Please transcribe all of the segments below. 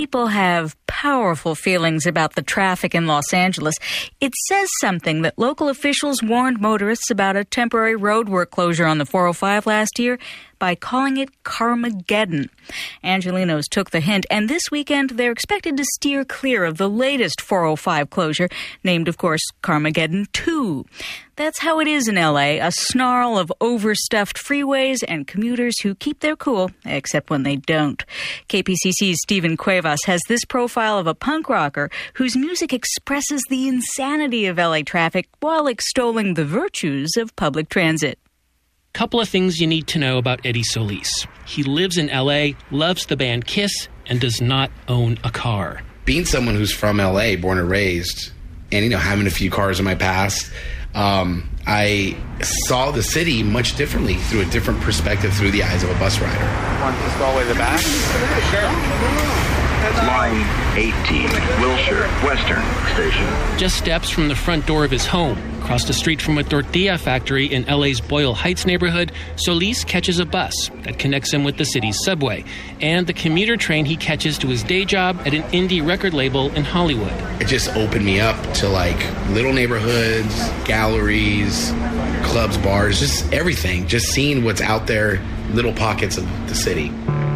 People have powerful feelings about the traffic in Los Angeles. It says something that local officials warned motorists about a temporary roadwork closure on the 405 last year by calling it Carmageddon. Angelenos took the hint, and this weekend they're expected to steer clear of the latest 405 closure, named, of course, Carmageddon 2. That's how it is in L.A., a snarl of overstuffed freeways and commuters who keep their cool, except when they don't. KPCC's Stephen Cuevas has this profile of a punk rocker whose music expresses the insanity of L.A. traffic while extolling the virtues of public transit. Couple of things you need to know about Eddie Solis. He lives in L.A., loves the band Kiss, and does not own a car. Being someone who's from L.A., born and raised, and, having a few cars in my past, I saw the city much differently, through a different perspective, through the eyes of a bus rider. Want this all the way to the back? Sure. Line 18, Wilshire, Western Station. Just steps from the front door of his home, across the street from a tortilla factory in LA's Boyle Heights neighborhood, Solis catches a bus that connects him with the city's subway and the commuter train he catches to his day job at an indie record label in Hollywood. It just opened me up to little neighborhoods, galleries, clubs, bars, just everything. Just seeing what's out there, little pockets of the city.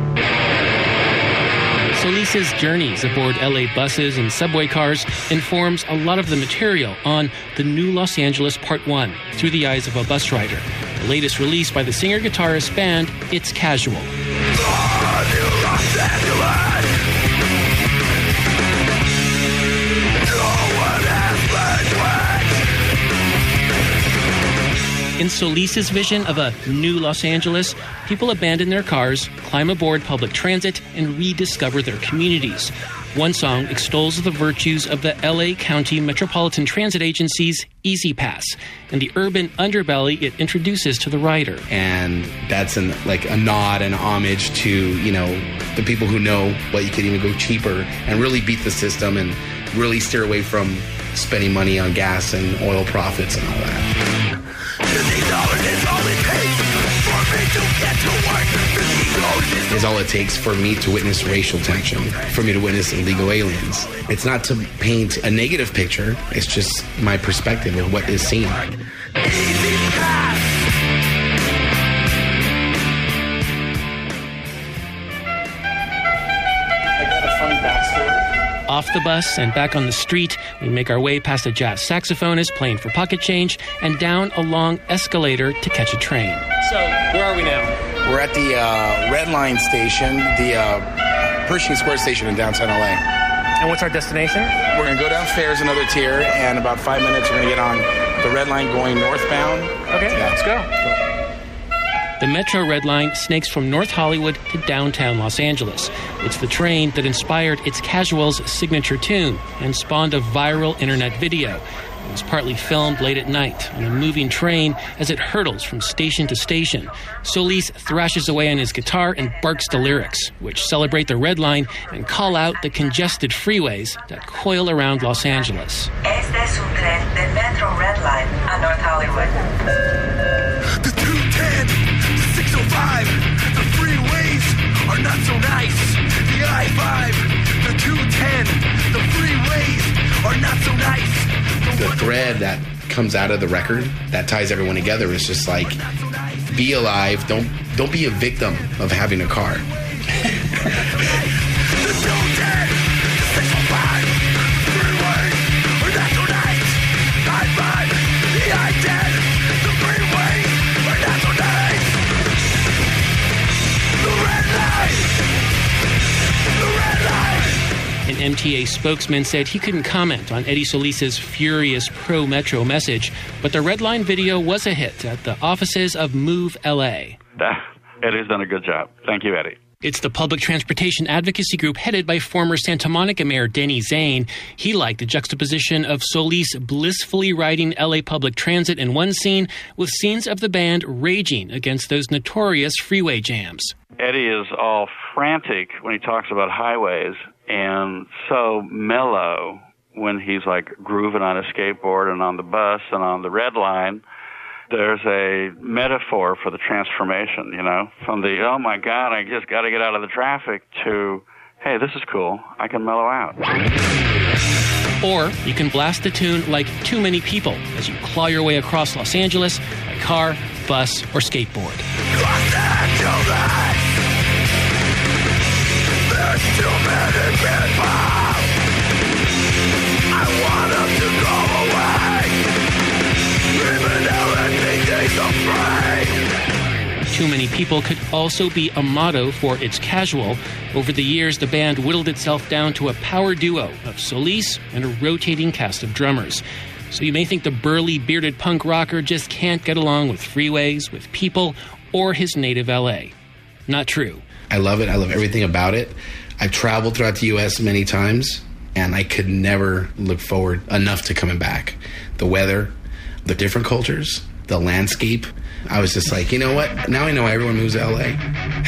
Solis's journeys aboard LA buses and subway cars informs a lot of the material on The New Los Angeles Part 1, Through the Eyes of a Bus Rider, the latest release by the singer-guitarist band It's Casual. In Solis's vision of a new Los Angeles, people abandon their cars, climb aboard public transit, and rediscover their communities. One song extols the virtues of the LA County Metropolitan Transit Agency's Easy Pass and the urban underbelly it introduces to the rider. And that's a nod and homage to, the people who know what you could even go cheaper and really beat the system and really steer away from spending money on gas and oil profits and all that. Is all it takes for me to witness racial tension, for me to witness illegal aliens. It's not to paint a negative picture, it's just my perspective of what is seen. Easy pass. I got a funny backstory. Off the bus and back on the street, we make our way past a jazz saxophonist playing for pocket change and down a long escalator to catch a train. So, where are we now? We're at the Red Line station, the Pershing Square station in downtown LA. And what's our destination? We're going to go downstairs another tier, and about 5 minutes we're going to get on the Red Line going northbound. Okay, let's go. The Metro Red Line snakes from North Hollywood to downtown Los Angeles. It's the train that inspired It's Casual's signature tune and spawned a viral internet video. It was partly filmed late at night on a moving train as it hurtles from station to station. Solis thrashes away on his guitar and barks the lyrics, which celebrate the Red Line and call out the congested freeways that coil around Los Angeles. Este es un tren del Metro Red Line a North Hollywood. The 210, the 605, the freeways are not so nice. The I-5, the 210, the freeways are not so nice. The thread that comes out of the record that ties everyone together is just be alive. Don't be a victim of having a car. An MTA spokesman said he couldn't comment on Eddie Solis's furious pro-Metro message, but the Red Line video was a hit at the offices of Move LA. Eddie's done a good job. Thank you, Eddie. It's the public transportation advocacy group headed by former Santa Monica Mayor Denny Zane. He liked the juxtaposition of Solis blissfully riding LA public transit in one scene with scenes of the band raging against those notorious freeway jams. Eddie is all frantic when he talks about highways and so mellow when he's grooving on a skateboard and on the bus and on the Red Line. There's a metaphor for the transformation, from the, oh my God, I just got to get out of the traffic, to, hey, this is cool. I can mellow out. Or you can blast a tune like Too Many People as you claw your way across Los Angeles by car, bus, or skateboard. Los Angeles, there's too many people. I want them to go away, even though everything tastes so free. Too Many People could also be a motto for It's Casual. Over the years, the band whittled itself down to a power duo of Solis and a rotating cast of drummers. So you may think the burly, bearded punk rocker just can't get along with freeways, with people, or his native L.A. Not true. I love it. I love everything about it. I've traveled throughout the U.S. many times, and I could never look forward enough to coming back. The weather, the different cultures, the landscape. I was just like, you know what? Now I know everyone moves to L.A.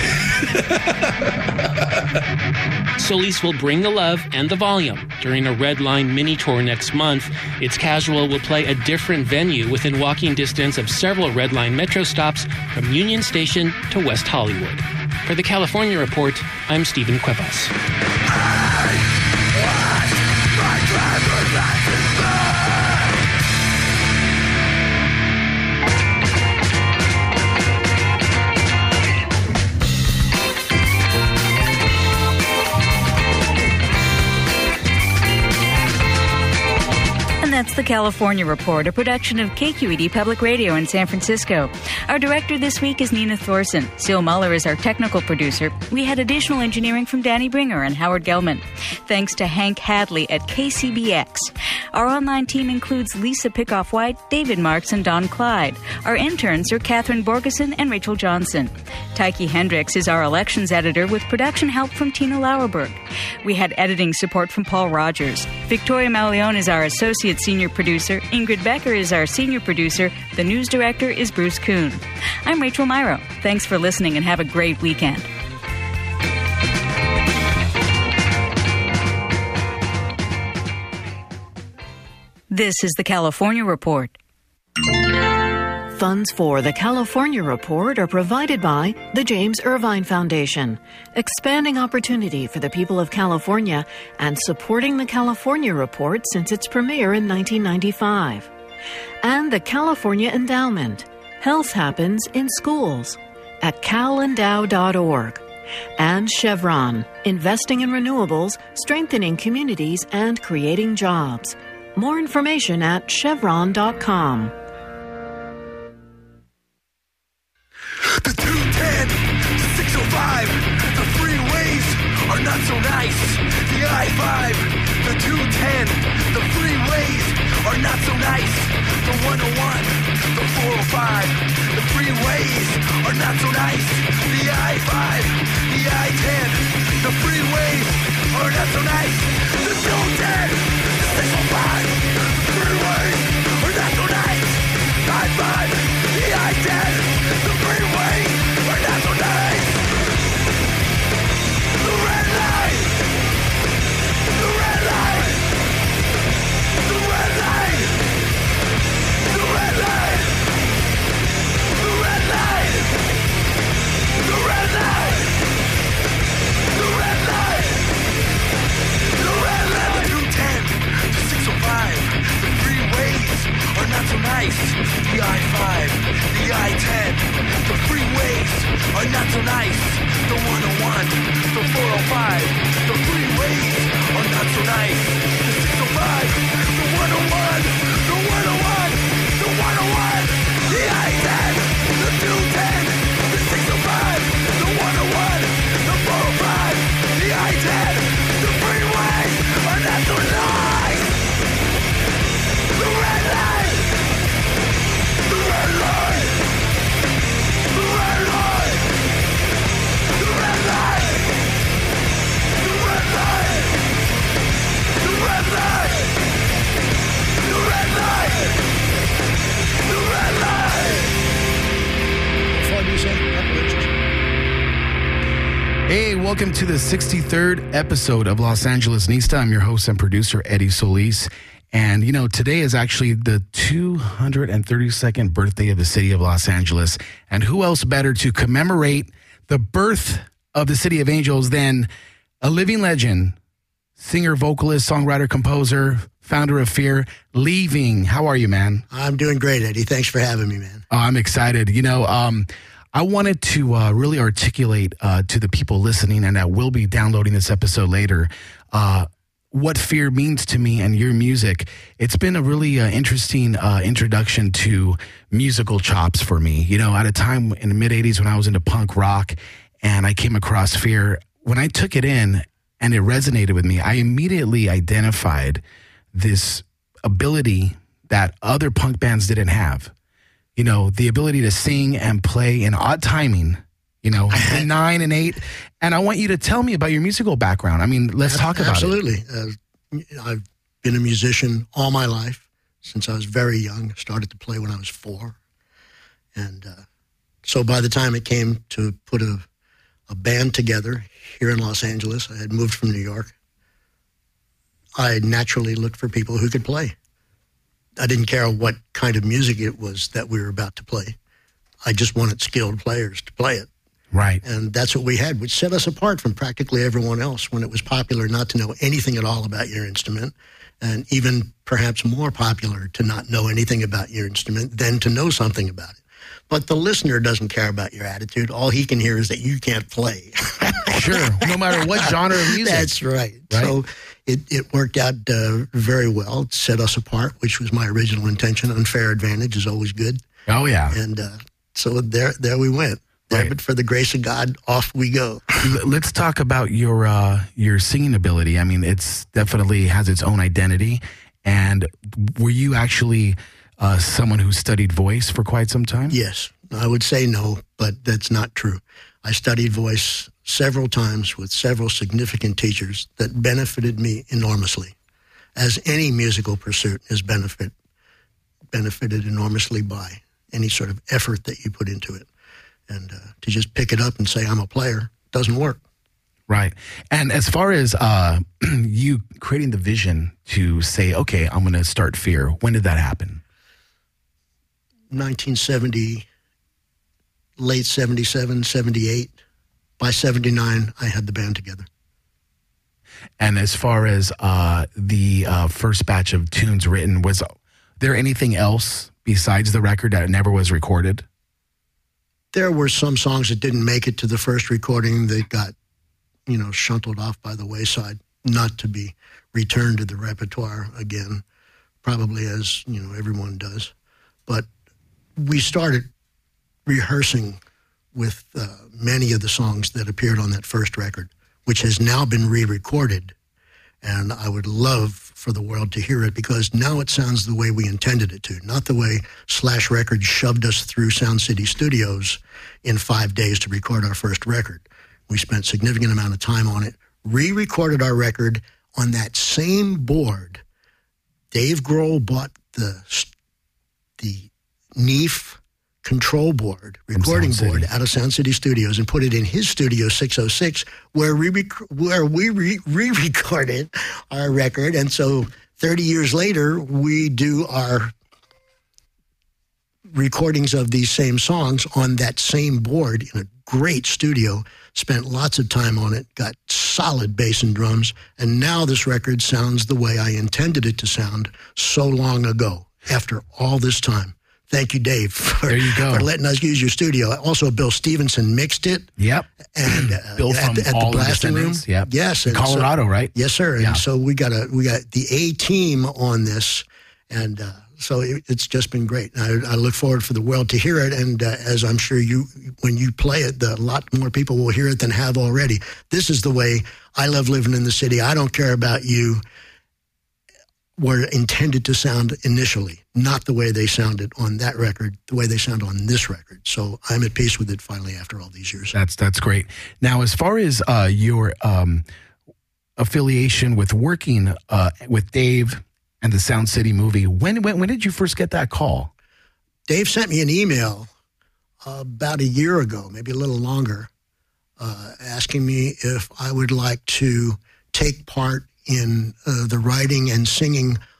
Solis will bring the love and the volume during a Red Line mini tour next month. It's Casual will play a different venue within walking distance of several Red Line metro stops from Union Station to West Hollywood. For the California Report, I'm Stephen Cuevas. That's the California Report, a production of KQED Public Radio in San Francisco. Our director this week is Nina Thorson. Seal Muller is our technical producer. We had additional engineering from Danny Bringer and Howard Gelman. Thanks to Hank Hadley at KCBX. Our online team includes Lisa Pickoff-White, David Marks, and Don Clyde. Our interns are Catherine Borgeson and Rachel Johnson. Tyke Hendricks is our elections editor with production help from Tina Lauerberg. We had editing support from Paul Rogers. Victoria Mauleon is our associate senior producer. Ingrid Becker is our senior producer. The news director is Bruce Kuhn. I'm Rachel Myro. Thanks for listening and have a great weekend. This is the California Report. Funds for the California Report are provided by the James Irvine Foundation, expanding opportunity for the people of California and supporting the California Report since its premiere in 1995. And the California Endowment. Health happens in schools at calendow.org. And Chevron, investing in renewables, strengthening communities, and creating jobs. More information at chevron.com. The 210, the 605, the freeways are not so nice. The I-5, the 210, the freeways are not so nice. The 101, the 405, the freeways are not so nice. The I-5, the I-10, the freeways are not so nice. The 210, the 605, the freeways are not so nice. I-5, the I-10, the freeways are not so nice. The red light, the red light, the red light, the red light, the red light, the red light, the red light, the red light. The 210, the 605, the freeways are not so nice. The I-5, the I-10, the freeways are not so nice. The 101, the 405, the freeways are not so nice. The 605, the 101, the 101, the 101, the I-10, the 210, the 605, the 101, the 405, the I-10, the freeways are not so nice. The red light, the red light, the red light, the red light, the red light, the red light, the red light, the red light. Hey, welcome to the 63rd episode of Los Angeles Nista. I'm your host and producer, Eddie Solis. And, you know, today is actually the 232nd birthday of the city of Los Angeles. And who else better to commemorate the birth of the City of Angels than a living legend, singer, vocalist, songwriter, composer, founder of Fear, leaving. How are you, man? I'm doing great, Eddie. Thanks for having me, man. Oh, I'm excited. You know, I wanted to really articulate to the people listening and that will be downloading this episode later what Fear means to me and your music. It's been a really interesting introduction to musical chops for me. You know, at a time in the mid-'80s when I was into punk rock and I came across Fear, when I took it in and it resonated with me, I immediately identified this ability that other punk bands didn't have. You know, the ability to sing and play in odd timing, you know, 9 and 8. And I want you to tell me about your musical background. I mean, let's talk about it. Absolutely. I've been a musician all my life since I was very young. Started to play when I was 4. And so by the time it came to put a band together here in Los Angeles, I had moved from New York. I naturally looked for people who could play. I didn't care what kind of music it was that we were about to play. I just wanted skilled players to play it. Right. And that's what we had, which set us apart from practically everyone else when it was popular not to know anything at all about your instrument, and even perhaps more popular to not know anything about your instrument than to know something about it. But the listener doesn't care about your attitude. All he can hear is that you can't play. Sure, no matter what genre of music. That's right. So it worked out very well. It set us apart, which was my original intention. Unfair advantage is always good. Oh, yeah. And so there we went. Right. But for the grace of God, off we go. Let's talk about your singing ability. I mean, it's definitely has its own identity. And were you actually someone who studied voice for quite some time? Yes. I would say no, but that's not true. I studied voice several times with several significant teachers that benefited me enormously, as any musical pursuit is benefited enormously by any sort of effort that you put into it. And to just pick it up and say, I'm a player, doesn't work. Right. And as far as you creating the vision to say, okay, I'm going to start Fear, when did that happen? 1970, late 77, 78. By 79, I had the band together. And as far as the first batch of tunes written, was there anything else besides the record that never was recorded? There were some songs that didn't make it to the first recording that got, shunted off by the wayside, not to be returned to the repertoire again, probably as, everyone does. But we started rehearsing with many of the songs that appeared on that first record, which has now been re-recorded. And I would love for the world to hear it because now it sounds the way we intended it to, not the way Slash Records shoved us through Sound City Studios in 5 days to record our first record. We spent a significant amount of time on it, re-recorded our record on that same board. Dave Grohl bought the Neef control board, recording board out of Sound City Studios and put it in his Studio 606 where we re-recorded our record. And so 30 years later, we do our recordings of these same songs on that same board in a great studio, spent lots of time on it, got solid bass and drums, and now this record sounds the way I intended it to sound so long ago after all this time. Thank you, Dave, for letting us use your studio. Also, Bill Stevenson mixed it. Yep. And Bill from at the blasting room. Yep. Yes. In Colorado, right? Yes, sir. Yeah. And so we got the A team on this, and so it's just been great. I look forward for the world to hear it, and as I'm sure when you play it, a lot more people will hear it than have already. This is the way I love living in the city. I don't care about you. Were intended to sound initially, not the way they sounded on that record, the way they sound on this record. So I'm at peace with it finally after all these years. That's great. Now, as far as your affiliation with working with Dave and the Sound City movie, when did you first get that call? Dave sent me an email about a year ago, maybe a little longer, asking me if I would like to take part in the writing and singing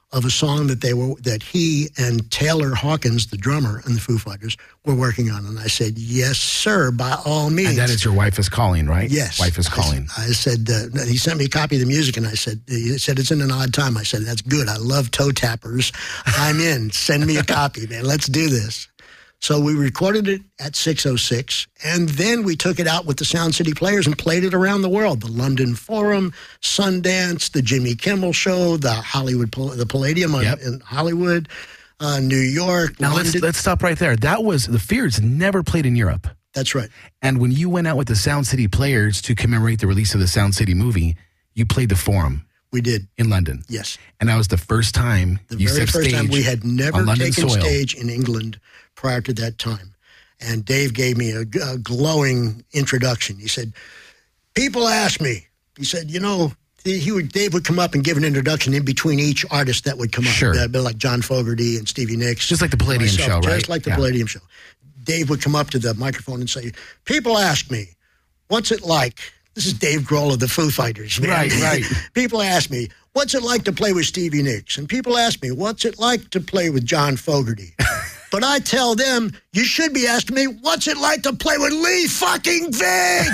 of a song that he and Taylor Hawkins, the drummer in the Foo Fighters, were working on. And I said, yes, sir, by all means. And that is Your Wife is Calling, right? Yes. Wife is Calling. I said, he sent me a copy of the music, and he said, it's in an odd time. I said, that's good. I love toe tappers. I'm in. Send me a copy, man. Let's do this. So we recorded it at 606, and then we took it out with the Sound City Players and played it around the world. The London Forum, Sundance, the Jimmy Kimmel Show, the Palladium in Hollywood, New York. Now let's stop right there. That was the Fears never played in Europe. That's right. And when you went out with the Sound City Players to commemorate the release of the Sound City movie, you played the Forum. We did. In London. Yes. And that was the first time you set stage. The very first time. We had never taken stage in England prior to that time. And Dave gave me a glowing introduction. He said, people ask me. He said, Dave would come up and give an introduction in between each artist that would come up. Sure. Like John Fogerty and Stevie Nicks. Just like the Palladium show, right? Just like the Palladium show. Dave would come up to the microphone and say, people ask me, what's it like? This is Dave Grohl of the Foo Fighters. Man. Right. People ask me, what's it like to play with Stevie Nicks? And people ask me, what's it like to play with John Fogerty? But I tell them, you should be asking me, what's it like to play with Lee fucking Vig?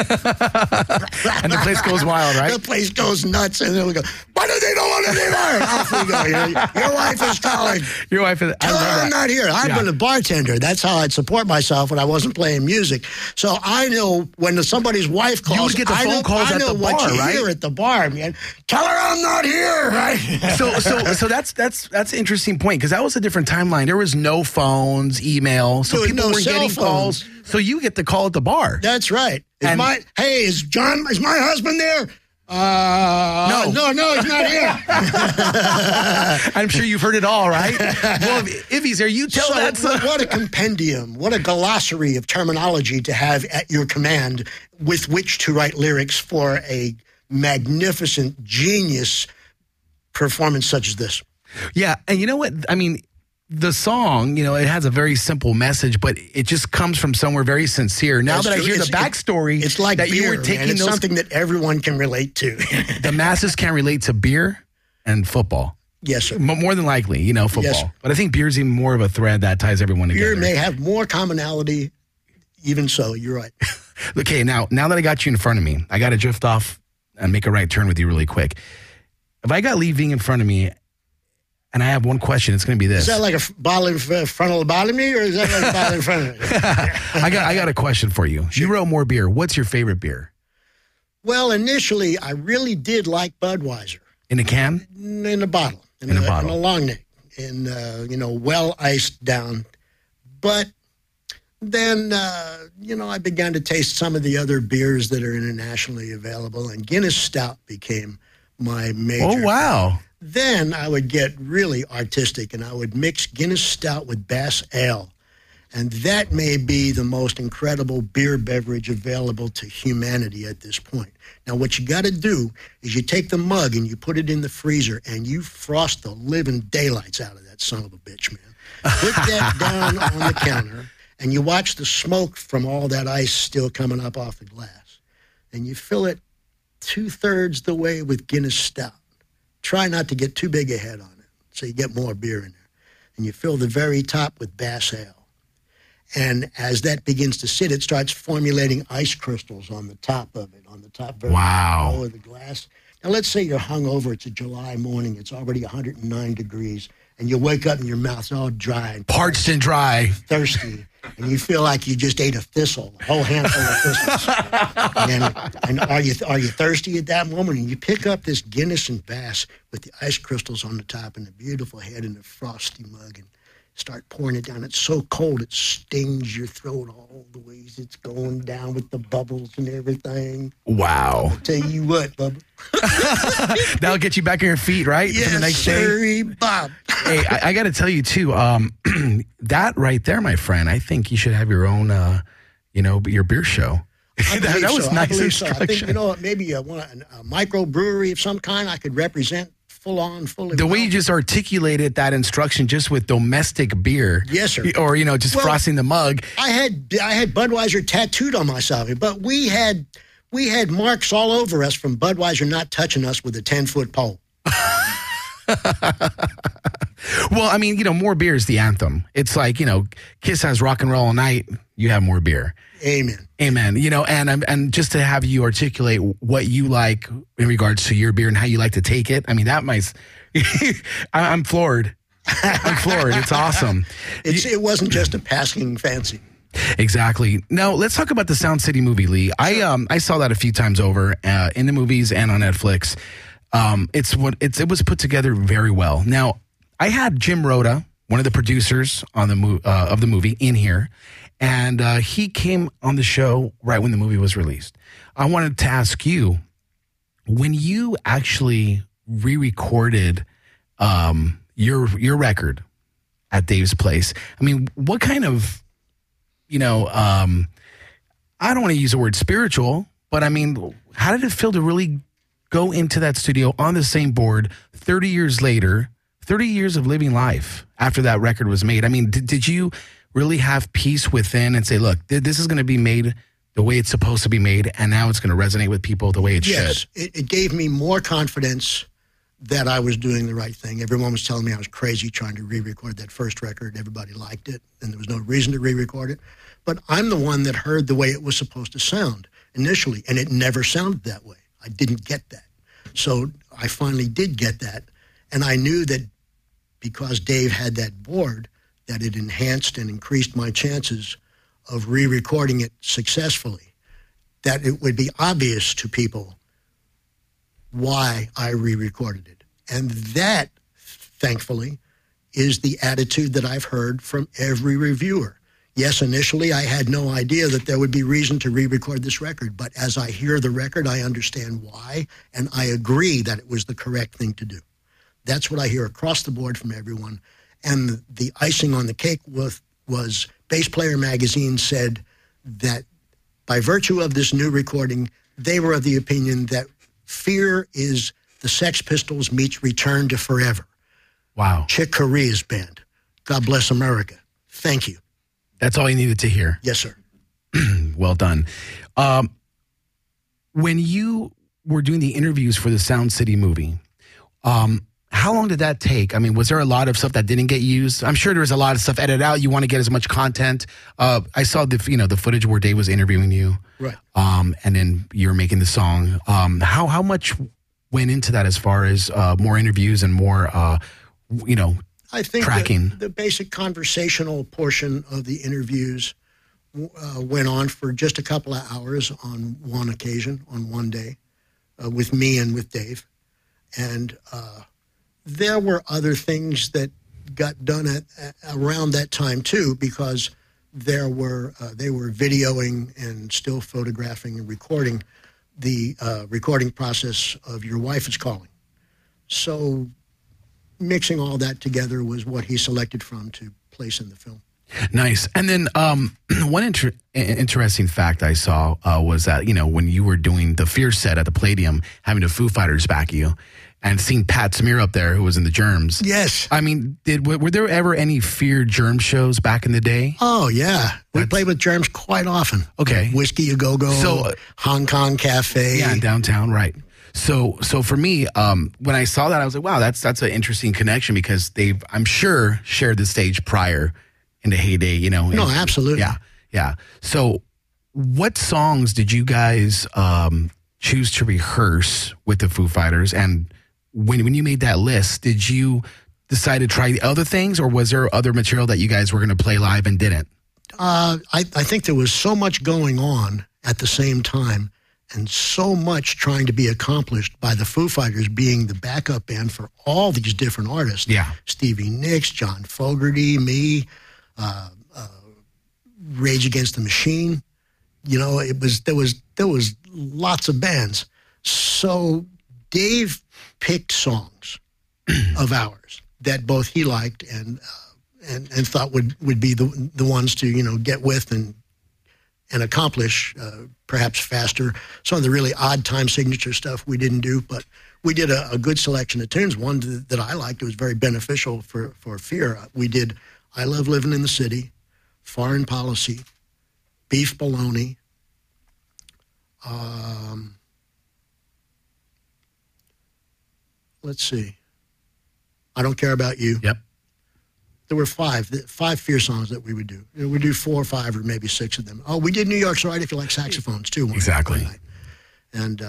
And the place goes wild, right? The place goes nuts. And then we go, what do they don't want anymore? Off we go. Your wife is calling. Your wife is... Tell her I'm not here. I've been a bartender. That's how I'd support myself when I wasn't playing music. So I know when somebody's wife calls, you would get the phone calls at the bar, right? I know what you hear at the bar, man. Tell her I'm not here, right? So that's an interesting point, because that was a different timeline. There was no phones, email, so people weren't getting calls. So you get the call at the bar. That's right. Is my husband there? No, he's not here. I'm sure you've heard it all, right? Well, if he's there, you tell that. What a compendium, what a glossary of terminology to have at your command with which to write lyrics for a magnificent, genius performance such as this. Yeah, and you know what? I mean, the song, it has a very simple message, but it just comes from somewhere very sincere. Now that I hear the backstory, it's like that beer, you were taking it's something that everyone can relate to. The masses can relate to beer and football. Yes, sir. More than likely, football. Yes, but I think beer's even more of a thread that ties everyone together. Beer may have more commonality, even so. You're right. Okay, now that I got you in front of me, I got to drift off and make a right turn with you really quick. If I got Lee Ving in front of me, and I have one question, it's going to be this. Is that like a bottle in front of me, or is that like a bottle in front of me? I got a question for you. Sure. You wrote more beer. What's your favorite beer? Well, initially, I really did like Budweiser. In a can? In a bottle. In a bottle. In a long neck. And, well iced down. But then, I began to taste some of the other beers that are internationally available, and Guinness Stout became my major. Oh, wow. Then I would get really artistic, and I would mix Guinness Stout with Bass Ale. And that may be the most incredible beer beverage available to humanity at this point. Now, what you got to do is you take the mug and you put it in the freezer, and you frost the living daylights out of that son of a bitch, man. Put that down on the counter, and you watch the smoke from all that ice still coming up off the glass. And you fill it 2/3 the way with Guinness Stout. Try not to get too big a head on it, so you get more beer in there. And you fill the very top with Bass Ale. And as that begins to sit, it starts formulating ice crystals on the top of it, on the top very low of the glass. Now, let's say you're hungover. It's a July morning. It's already 109 degrees. And you wake up and your mouth's all dry. And parched and dry. Thirsty. And you feel like you just ate a thistle, a whole handful of thistles. And are you thirsty at that moment? And you pick up this Guinness and Bass with the ice crystals on the top and the beautiful head in the frosty mug and start pouring it down. It's so cold it stings your throat all the ways it's going down with the bubbles and everything. Wow. I'll tell you what, Bubba. That'll get you back on your feet, right? Yes, for the next day? Bob. Hey, I got to tell you, too, that right there, my friend, I think you should have your own, your beer show. That was nice instruction. I think, maybe a microbrewery of some kind I could represent fully. The way you just articulated that instruction just with domestic beer. Yes, sir. Or, just frosting the mug. I had Budweiser tattooed on myself, but we had marks all over us from Budweiser not touching us with a 10-foot pole. Well, I mean, More Beer is the anthem. It's like, Kiss has Rock and Roll All Night. You have More Beer. Amen. Amen. And just to have you articulate what you like in regards to your beer and how you like to take it. I mean, that might, I'm floored. I'm floored. It's awesome. It wasn't just a passing fancy. Exactly. Now, let's talk about the Sound City movie, Lee. I saw that a few times over in the movies and on Netflix. It was put together very well. Now, I had Jim Rhoda, one of the producers on of the movie, in here, and he came on the show right when the movie was released. I wanted to ask you, when you actually re-recorded your record at Dave's place, I mean, what kind of I don't want to use the word spiritual, but I mean, how did it feel to really go into that studio on the same board 30 years later, 30 years of living life after that record was made? I mean, did you really have peace within and say, look, this is going to be made the way it's supposed to be made, and now it's going to resonate with people the way it should? Yes, it gave me more confidence that I was doing the right thing. Everyone was telling me I was crazy trying to re-record that first record. Everybody liked it, and there was no reason to re-record it. But I'm the one that heard the way it was supposed to sound initially, and it never sounded that way. I didn't get that. So I finally did get that, and I knew that because Dave had that board, that it enhanced and increased my chances of re-recording it successfully, that it would be obvious to people why I re-recorded it. And that, thankfully, is the attitude that I've heard from every reviewer. Yes, initially I had no idea that there would be reason to re-record this record, but as I hear the record, I understand why, and I agree that it was the correct thing to do. That's what I hear across the board from everyone. And the icing on the cake was Bass Player Magazine said that by virtue of this new recording, they were of the opinion that Fear is the Sex Pistols meets Return to Forever. Wow. Chick Corea's band. God bless America. Thank you. That's all you needed to hear. Yes, sir. Well done. When you were doing the interviews for the Sound City movie, how long did that take? I mean, was there a lot of stuff that didn't get used? I'm sure there was a lot of stuff edited out. You want to get as much content. I saw the footage where Dave was interviewing you, right? And then you're making the song. How much went into that as far as more interviews and more, I think tracking? The basic conversational portion of the interviews went on for just a couple of hours on one occasion, on one day, with me and with Dave. And there were other things that got done around that time, too, because they were videoing and still photographing and recording the recording process of Your Wife Is Calling. So mixing all that together was what he selected from to place in the film. Nice. And then one interesting fact I saw was that, when you were doing the Fear set at the Palladium, having the Foo Fighters back you, and seeing Pat Smear up there, who was in the Germs. Yes. I mean, were there ever any Fear Germ shows back in the day? Oh, yeah. We played with Germs quite often. Okay. Whiskey A Go Go, Hong Kong Cafe. Yeah, downtown, right. So for me, when I saw that, I was like, wow, that's an interesting connection because they've, I'm sure, shared the stage prior in the heyday, No, absolutely. Yeah. So what songs did you guys choose to rehearse with the Foo Fighters? And when you made that list, did you decide to try other things, or was there other material that you guys were going to play live and didn't? I think there was so much going on at the same time and so much trying to be accomplished by the Foo Fighters being the backup band for all these different artists. Yeah. Stevie Nicks, John Fogerty, me, Rage Against the Machine. There was lots of bands. So Dave picked songs of ours that both he liked and thought would be the ones to get with and accomplish perhaps faster. Some of the really odd time signature stuff we didn't do, but we did a good selection of tunes. One that I liked, it was very beneficial for Fear. We did I Love Living in the City, Foreign Policy, Beef Bologna, let's see. I Don't Care About You. Yep. There were five Fear songs that we would do. We'd do 4 or 5 or maybe 6 of them. Oh, we did New York's Right If You Like Saxophones too. Exactly. And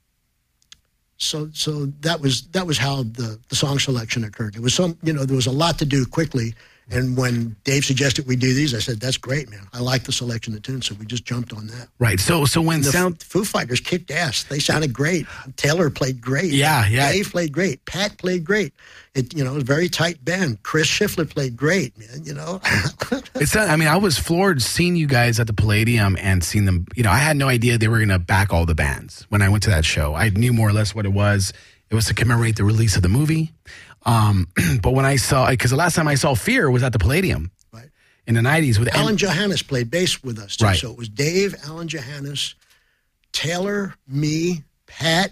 so that was how the song selection occurred. It was there was a lot to do quickly. And when Dave suggested we do these, I said, that's great, man. I like the selection of tunes, so we just jumped on that. Right. So when Foo Fighters kicked ass. They sounded great. Taylor played great. Yeah. Dave played great. Pat played great. It was a very tight band. Chris Schiffler played great, man, I was floored seeing you guys at the Palladium and seeing them. I had no idea they were going to back all the bands when I went to that show. I knew more or less what it was. It was to commemorate the release of the movie. But when I saw, because the last time I saw Fear was at the Palladium, right, in the 90s with Alan Johannes played bass with us too. Right. So it was Dave, Alan Johannes, Taylor, me, Pat.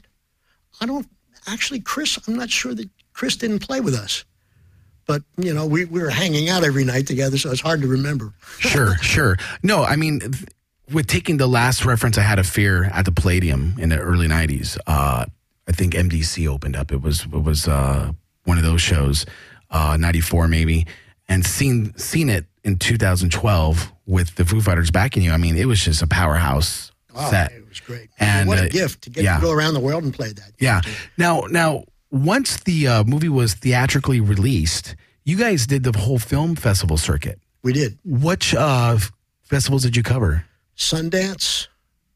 Chris. I'm not sure that Chris didn't play with us, but we were hanging out every night together, so it's hard to remember. Sure. No, I mean, with taking the last reference I had of Fear at the Palladium in the early 90s, I think MDC opened up. It was one of those shows, 94 maybe, and seen it in 2012 with the Foo Fighters backing you. I mean, it was just a powerhouse set. It was great. And what a gift to get to go around the world and play that. Yeah. Now, once the movie was theatrically released, you guys did the whole film festival circuit. We did. Which festivals did you cover? Sundance,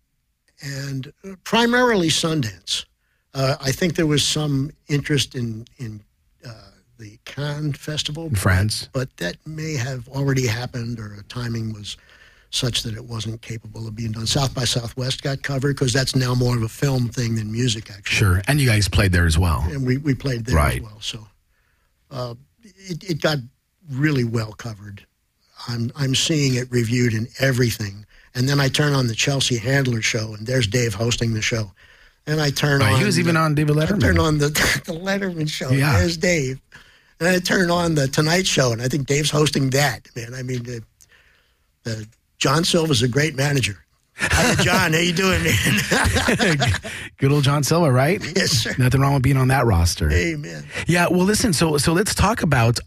and primarily Sundance. I think there was some interest in the Cannes Festival in France, but that may have already happened, or timing was such that it wasn't capable of being done. South by Southwest got covered because that's now more of a film thing than music, actually. Sure, and you guys played there as well. And we played there as well. So it got really well covered. I'm seeing it reviewed in everything. And then I turn on the Chelsea Handler show, and there's Dave hosting the show. And I turn on... He was even on David Letterman. I turn on the Letterman show. Yeah. And there's Dave. And I turn on the Tonight Show, and I think Dave's hosting that, man. I mean, John Silva's a great manager. Hi, John. How you doing, man? Good old John Silva, right? Yes, sir. Nothing wrong with being on that roster. Amen. Yeah, well, listen, so let's talk about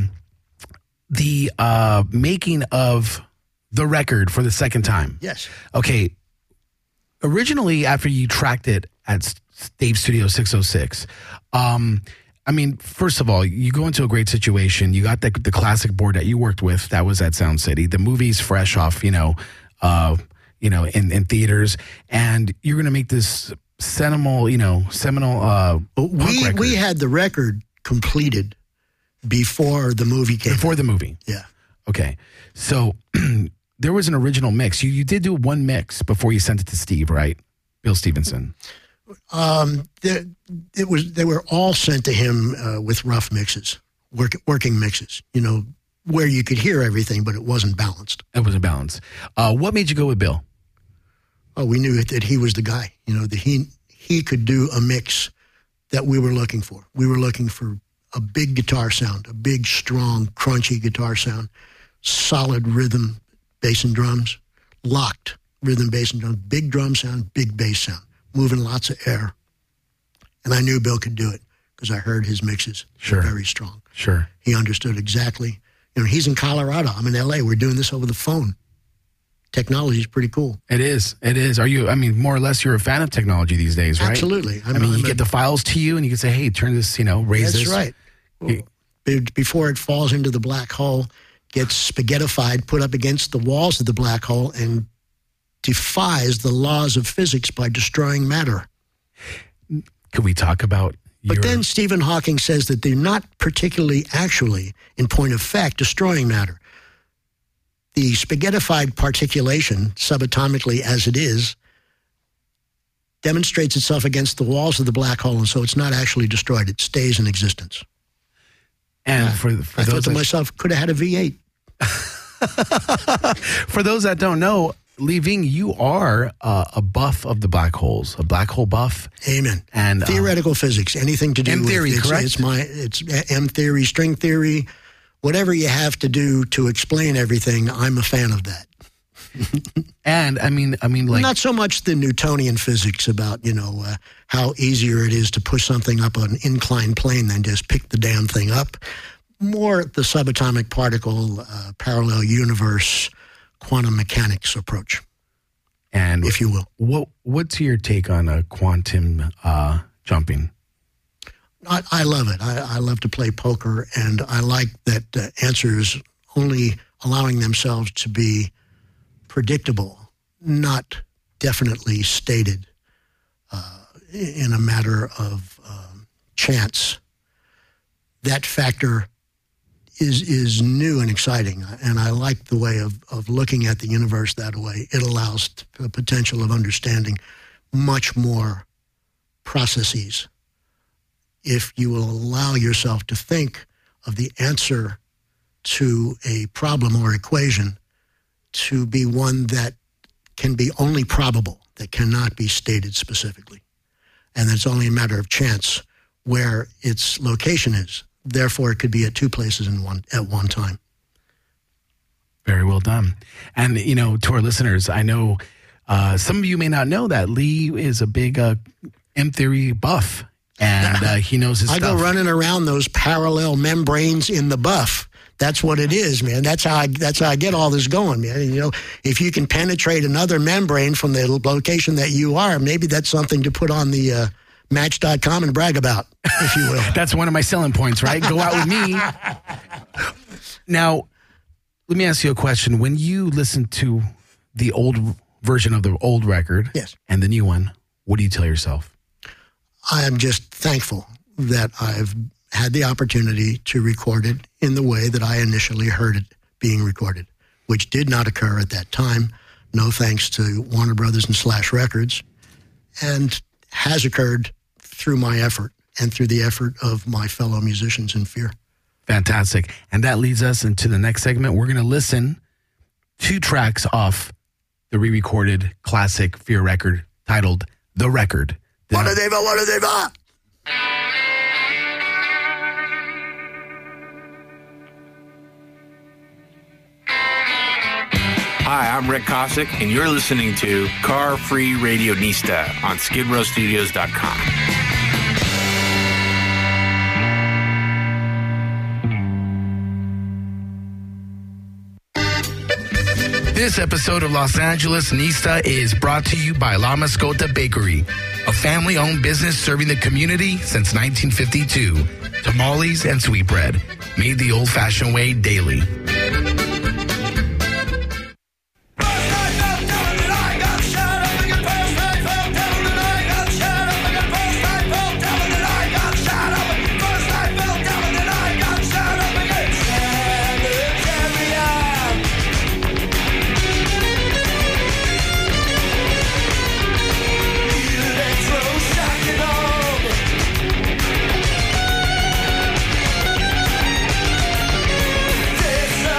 the making of the record for the second time. Yes. Okay. Originally, after you tracked it at Dave Studio 606, I mean, first of all, you go into a great situation. You got the classic board that you worked with that was at Sound City. The movie's fresh off, in theaters, and you're going to make this seminal record. We had the record completed before the movie came. Before the movie, yeah. Okay, so there was an original mix. You did do one mix before you sent it to Steve, right? Bill Stevenson. They were all sent to him with rough mixes, working mixes, where you could hear everything, but it wasn't balanced. It wasn't balanced. What made you go with Bill? Oh, we knew that he was the guy, that he could do a mix that we were looking for. We were looking for a big guitar sound, a big, strong, crunchy guitar sound, solid rhythm, bass and drums, locked rhythm, bass and drums, big drum sound, big bass sound, moving lots of air. And I knew Bill could do it because I heard his mixes. Sure. Very strong. Sure. He understood exactly. He's in Colorado. I'm in LA. We're doing this over the phone. Technology is pretty cool. It is. Are you, more or less, you're a fan of technology these days, right? Absolutely. You get the files to you and you can say, hey, turn this, raise this. That's right. Well, before it falls into the black hole, gets spaghettified, put up against the walls of the black hole, and defies the laws of physics by destroying matter. Could we talk about But then Stephen Hawking says that they're not particularly actually, in point of fact, destroying matter. The spaghettified particulation, subatomically as it is, demonstrates itself against the walls of the black hole, and so it's not actually destroyed. It stays in existence. And I thought to myself, could have had a V8. For those that don't know, Lee Ving, you are a buff of the black holes, a black hole buff. Amen. And theoretical physics, anything to do M with theory, correct? It's M theory, string theory, whatever you have to do to explain everything. I'm a fan of that. And I mean, like not so much the Newtonian physics about how easier it is to push something up an inclined plane than just pick the damn thing up. More the subatomic particle, parallel universe, quantum mechanics approach, and if you will. What's your take on quantum jumping? I love it. I love to play poker, and I like that answers only allowing themselves to be predictable, not definitely stated in a matter of chance. That factor is new and exciting, and I like the way of looking at the universe that way. It allows the potential of understanding much more processes if you will allow yourself to think of the answer to a problem or equation to be one that can be only probable, that cannot be stated specifically. And it's only a matter of chance where its location is. Therefore, it could be at two places at one time. Very well done. And, to our listeners, I know some of you may not know that Lee is a big M-theory buff, and he knows his stuff. I go running around those parallel membranes in the buff. That's what it is, man. That's how I get all this going, man. And, if you can penetrate another membrane from the location that you are, maybe that's something to put on the Match.com and brag about, if you will. That's one of my selling points, right? Go out with me. Now, let me ask you a question. When you listen to the old version of the old record, yes, and the new one, what do you tell yourself? I am just thankful that I've had the opportunity to record it in the way that I initially heard it being recorded, which did not occur at that time, no thanks to Warner Brothers and Slash Records, and has occurred through my effort and through the effort of my fellow musicians in Fear. Fantastic. And that leads us into the next segment. We're going to listen 2 tracks off the re-recorded classic Fear record titled The Record. What are they? Hi, I'm Rick Kosick, and you're listening to Car Free Radionista on SkidrowStudios.com. This episode of Los Angeles Nista is brought to you by La Mascota Bakery, a family-owned business serving the community since 1952. Tamales and sweetbread, made the old-fashioned way daily. This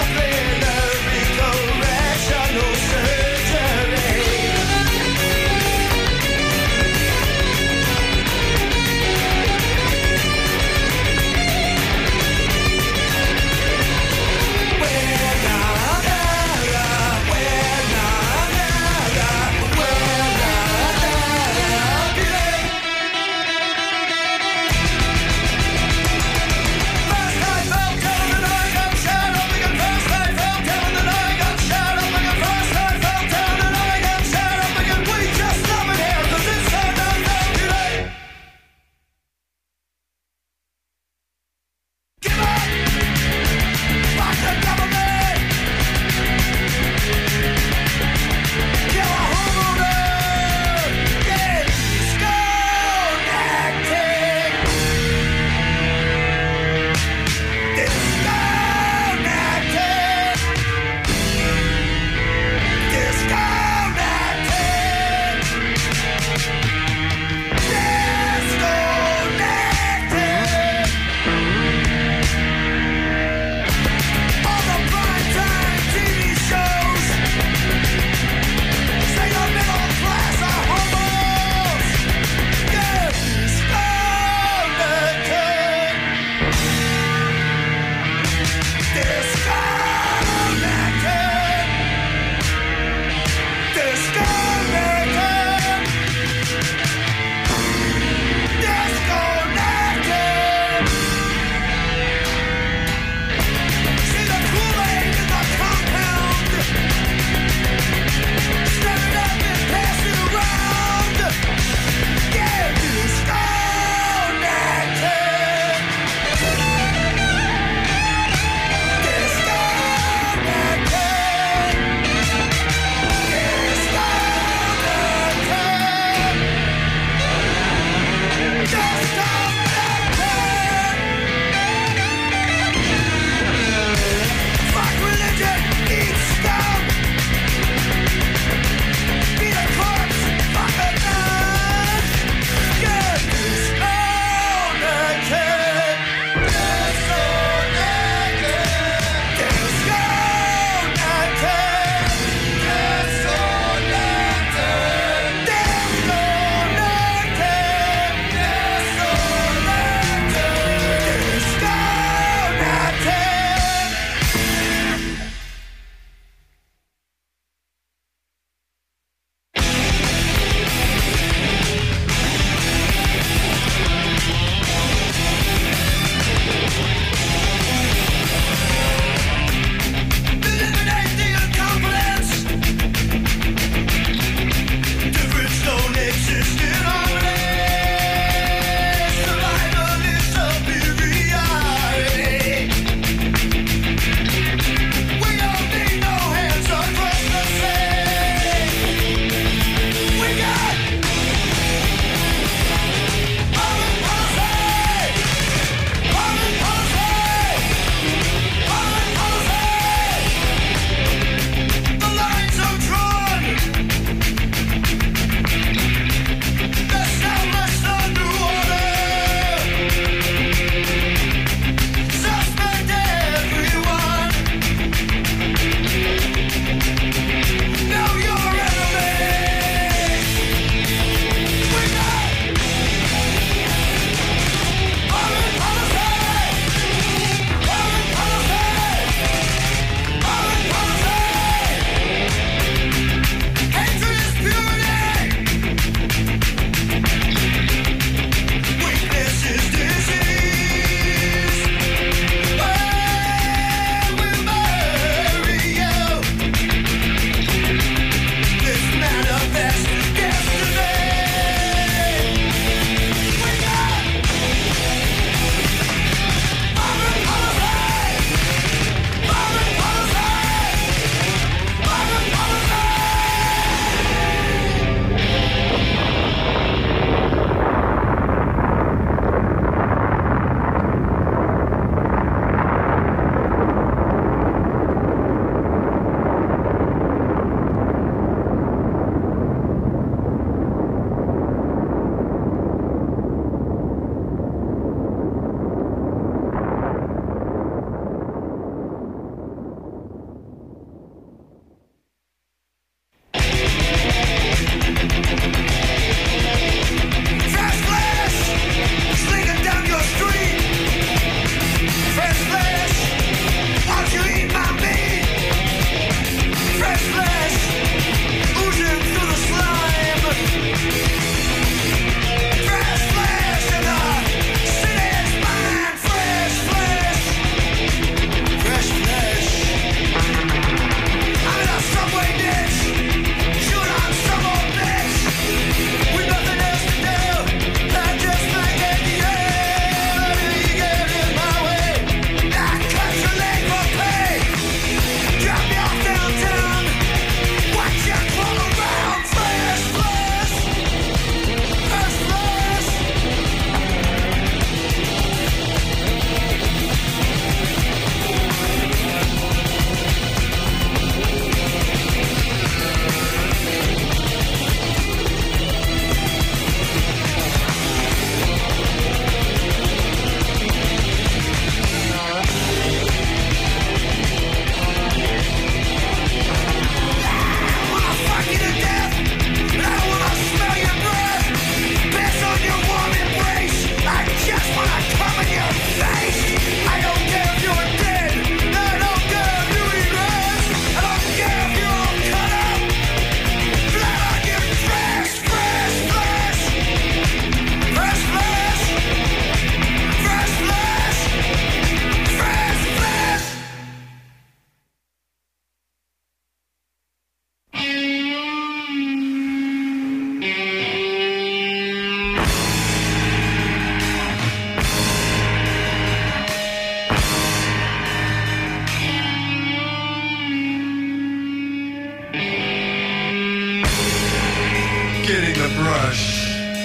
brush.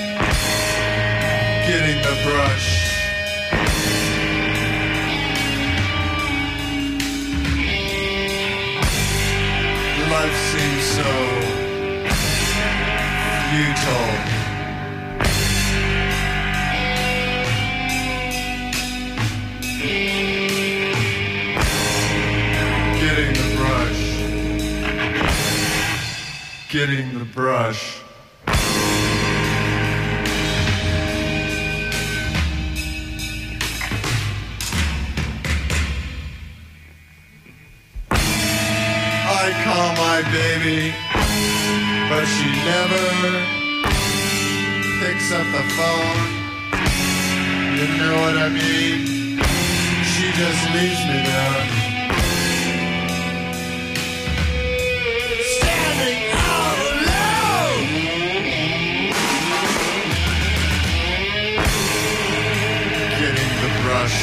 Getting the brush. Life seems so futile. Getting the brush. Getting the brush. I call my baby, but she never picks up the phone. You know what I mean? She just leaves me there. Standing out alone. Getting the brush.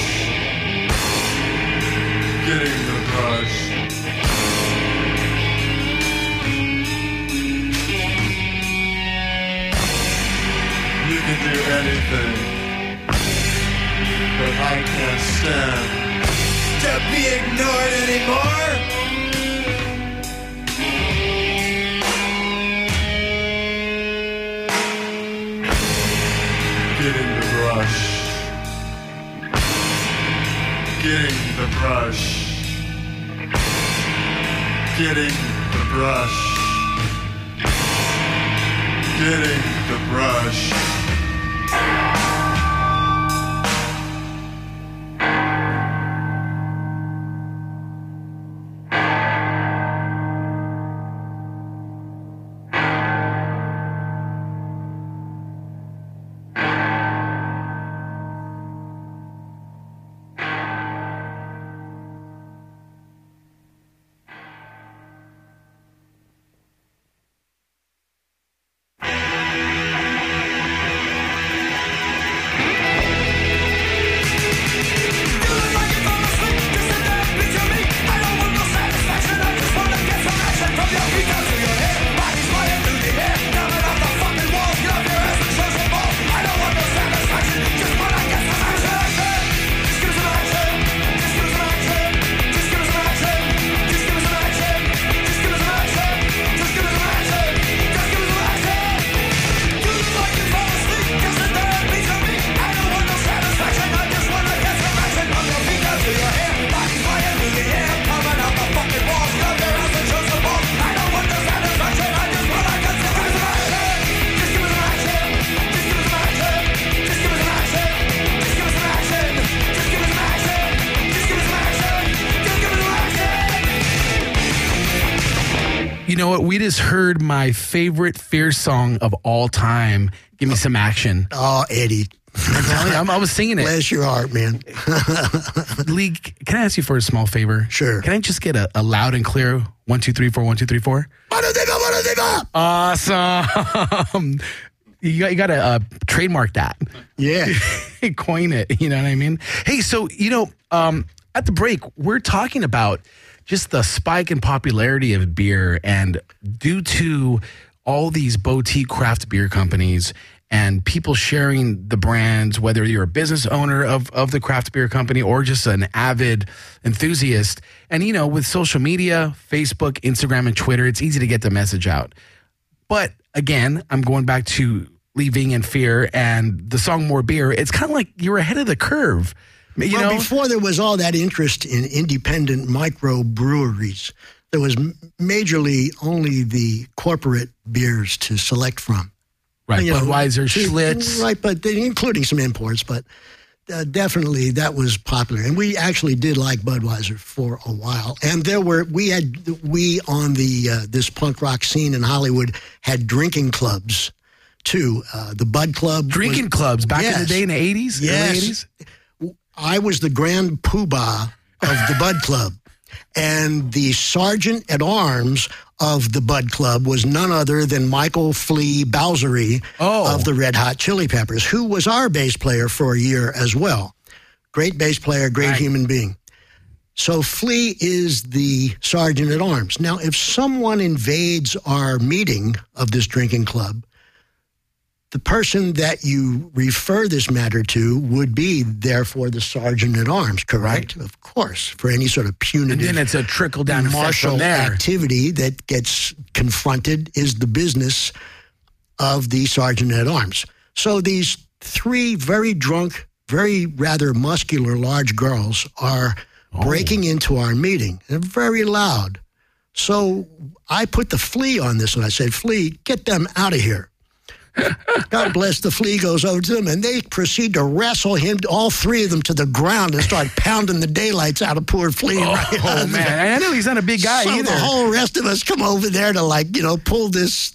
Getting the brush. You can do anything, but I can't stand to be ignored anymore. Getting the brush. Getting the brush. Getting the brush. Getting the brush. You know what? We just heard my favorite Fierce song of all time. Give me some action. Oh, Eddie. I'm telling you, I was singing it. Bless your heart, man. Lee, can I ask you for a small favor? Sure. Can I just get a loud and clear 1, 2, 3, 4, 1, 2, 3, 4? Awesome. You got to trademark that. Yeah. Coin it. You know what I mean? Hey, so, at the break, we're talking about just the spike in popularity of beer, and due to all these boutique craft beer companies and people sharing the brands, whether you're a business owner of the craft beer company or just an avid enthusiast. And, with social media, Facebook, Instagram, and Twitter, it's easy to get the message out. But again, I'm going back to Leaving in Fear and the song More Beer. It's kind of like you're ahead of the curve. Before there was all that interest in independent micro breweries, there was majorly only the corporate beers to select from. Right, Budweiser, Schlitz. Right, but including some imports, but definitely that was popular. And we actually did like Budweiser for a while. And we on this punk rock scene in Hollywood had drinking clubs too. The Bud Club. Drinking clubs back in the day in the 80s? Yes. Early 80s? I was the grand poobah of the Bud Club. And the sergeant at arms of the Bud Club was none other than Michael Flea Bowsery of the Red Hot Chili Peppers, who was our bass player for a year as well. Great bass player, great human being. So Flea is the sergeant at arms. Now, if someone invades our meeting of this drinking club, the person that you refer this matter to would be, therefore, the sergeant at arms, correct? Right. Of course, for any sort of punitive. And then it's a trickle down effect martial from there. activity that gets confronted is the business of the sergeant at arms. So these three very drunk, very rather muscular, large girls are breaking into our meeting. They're very loud. So I put the Flea on this and I said, Flea, get them out of here. God bless, the Flea goes over to them and they proceed to wrestle him, all three of them, to the ground and start pounding the daylights out of poor Flea. Oh man, I know he's not a big guy either. The whole rest of us come over there to pull this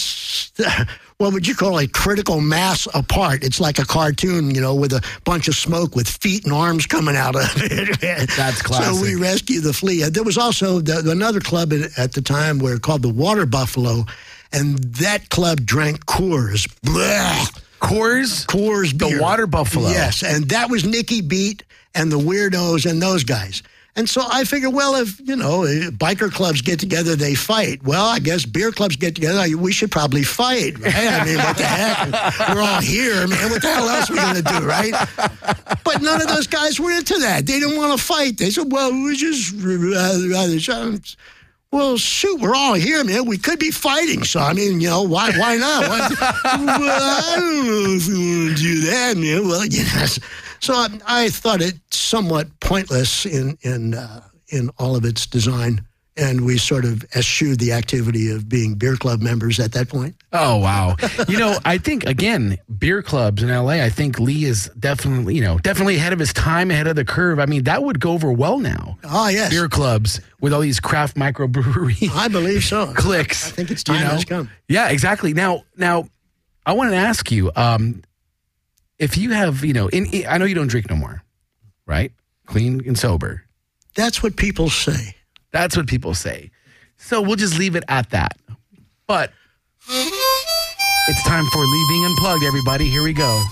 what would you call a critical mass apart. It's like a cartoon, with a bunch of smoke with feet and arms coming out of it. That's classic. So we rescue the Flea. There was also another club at the time called the Water Buffalo, and that club drank Coors. Blah. Coors beer. The Water Buffalo. Yes, and that was Nicky Beat and the Weirdos and those guys. And so I figured, well, if, biker clubs get together, they fight. Well, I guess beer clubs get together, we should probably fight, right? I mean, what the heck? We're all here, man. What the hell else are we going to do, right? But none of those guys were into that. They didn't want to fight. They said, well, we just rather... Well, shoot, we're all here, man. We could be fighting, so I mean, why not? Well, I don't know if we want to do that, man. Well, yes. So I thought it somewhat pointless in all of its design, and we sort of eschewed the activity of being beer club members at that point. Oh, wow. I think, again, beer clubs in L.A., I think Lee is definitely ahead of his time, ahead of the curve. I mean, that would go over well now. Oh, yes. Beer clubs with all these craft microbrewery I believe so. clicks. I think it's time has come. Yeah, exactly. Now, I want to ask you, if you have, I know you don't drink no more, right? Clean and sober. That's what people say. That's what people say. So we'll just leave it at that. But it's time for Leaving Unplugged, everybody. Here we go.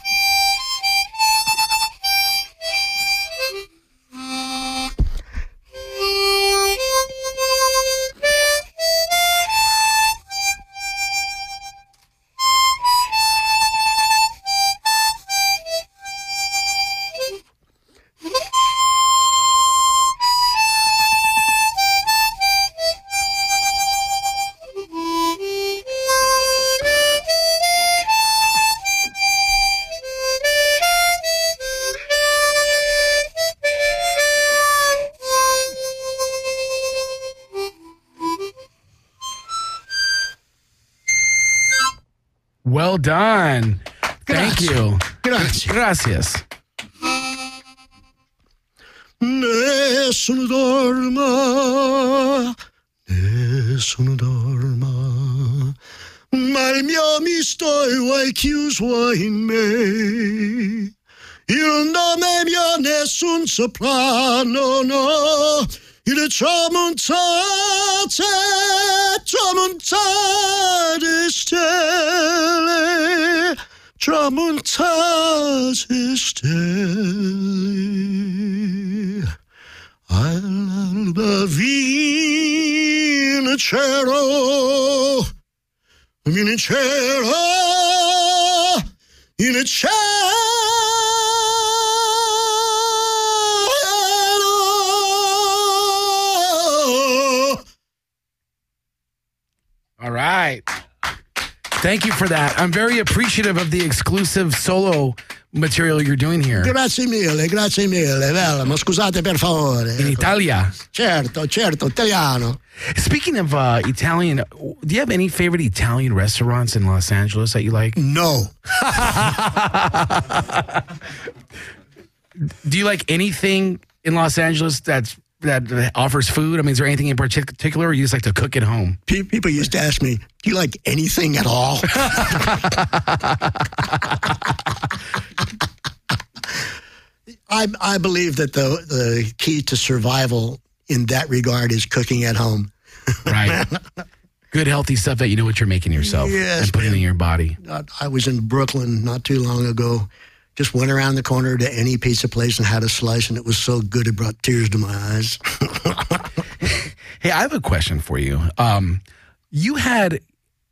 Well done. Thank you. Gracias. Nessuno dorma, ma il mio mistero è chiuso in me. Il nome mio nessun soprano, no. Il tramontate stelle, tramontate stelle, all'alba vincero, in cielo. All right. Thank you for that. I'm very appreciative of the exclusive solo material you're doing here. Grazie mille, bella, ma scusate per favore. In Italia. Certo, italiano. Speaking of Italian, do you have any favorite Italian restaurants in Los Angeles that you like? No. Do you like anything in Los Angeles that offers food? I mean, is there anything in particular, or you just like to cook at home? People used to ask me, do you like anything at all? I believe that the key to survival in that regard is cooking at home. Right. Good, healthy stuff that you know what you're making yourself and putting in your body. I was in Brooklyn not too long ago. Just went around the corner to any pizza place and had a slice, and it was so good it brought tears to my eyes. Hey, I have a question for you. You had,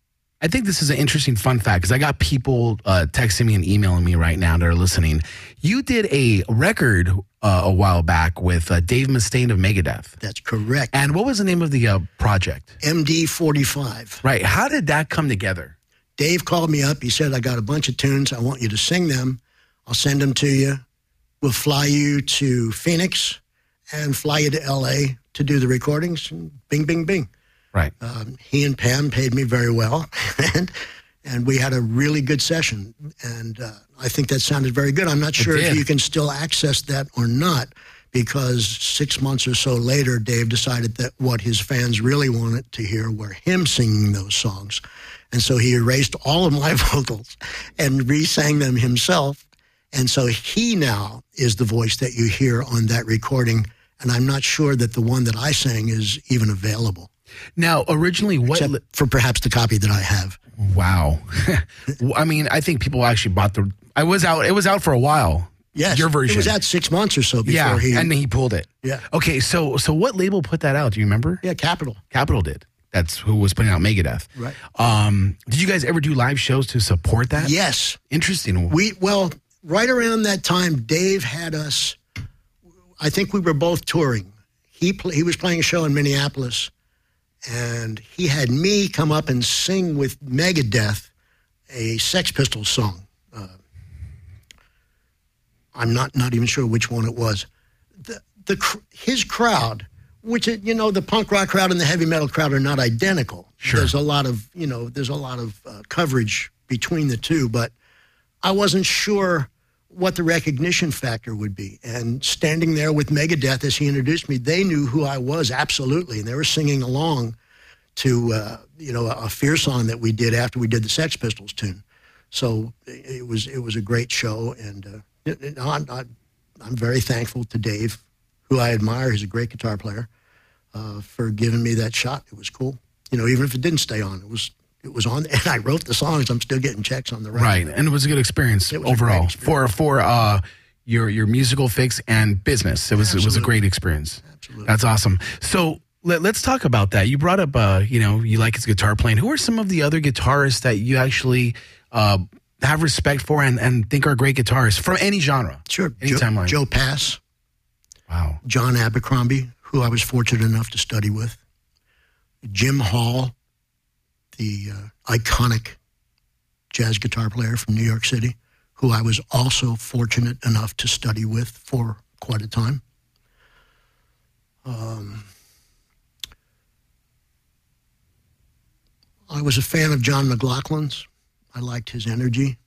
I think this is an interesting fun fact because I got people texting me and emailing me right now that are listening. You did a record a while back with Dave Mustaine of Megadeth. That's correct. And what was the name of the project? MD45. Right. How did that come together? Dave called me up. He said, I got a bunch of tunes. I want you to sing them. I'll send them to you. We'll fly you to Phoenix and fly you to L.A. to do the recordings. And bing, bing, bing. Right. He and Pam paid me very well. and we had a really good session. And I think that sounded very good. I'm not sure if you can still access that or not, because 6 months or so later, Dave decided that what his fans really wanted to hear were him singing those songs. And so he erased all of my vocals and re-sang them himself. And so he now is the voice that you hear on that recording. And I'm not sure that the one that I sang is even available. Now, originally, except for perhaps the copy that I have. Wow. I mean, I think people actually bought the... It was out for a while. Yes. Your version. It was out 6 months or so before and then he pulled it. Yeah. Okay, so what label put that out? Do you remember? Yeah, Capitol. Capitol did. That's who was putting out Megadeth. Right. Did you guys ever do live shows to support that? Yes. Interesting. Well, right around that time, Dave had us, I think we were both touring. He was playing a show in Minneapolis, and he had me come up and sing with Megadeth a Sex Pistols song. I'm not even sure which one it was. His crowd, which, the punk rock crowd and the heavy metal crowd are not identical. Sure. There's a lot of coverage between the two, but I wasn't sure what the recognition factor would be. And standing there with Megadeth as he introduced me, they knew who I was, absolutely. And they were singing along to, a Fear song that we did after we did the Sex Pistols tune. So it was a great show. And I'm very thankful to Dave, who I admire. He's a great guitar player, for giving me that shot. It was cool. Even if it didn't stay on, it was on, and I wrote the songs. I'm still getting checks on the record. Right, and it was a good experience overall for your musical fix and business. It was a great experience. Absolutely, that's awesome. So let's talk about that. You brought up you like his guitar playing. Who are some of the other guitarists that you actually have respect for and think are great guitarists from any genre? Sure, any timeline. Joe Pass. Wow. John Abercrombie, who I was fortunate enough to study with. Jim Hall, the iconic jazz guitar player from New York City, who I was also fortunate enough to study with for quite a time. I was a fan of John McLaughlin's. I liked his energy.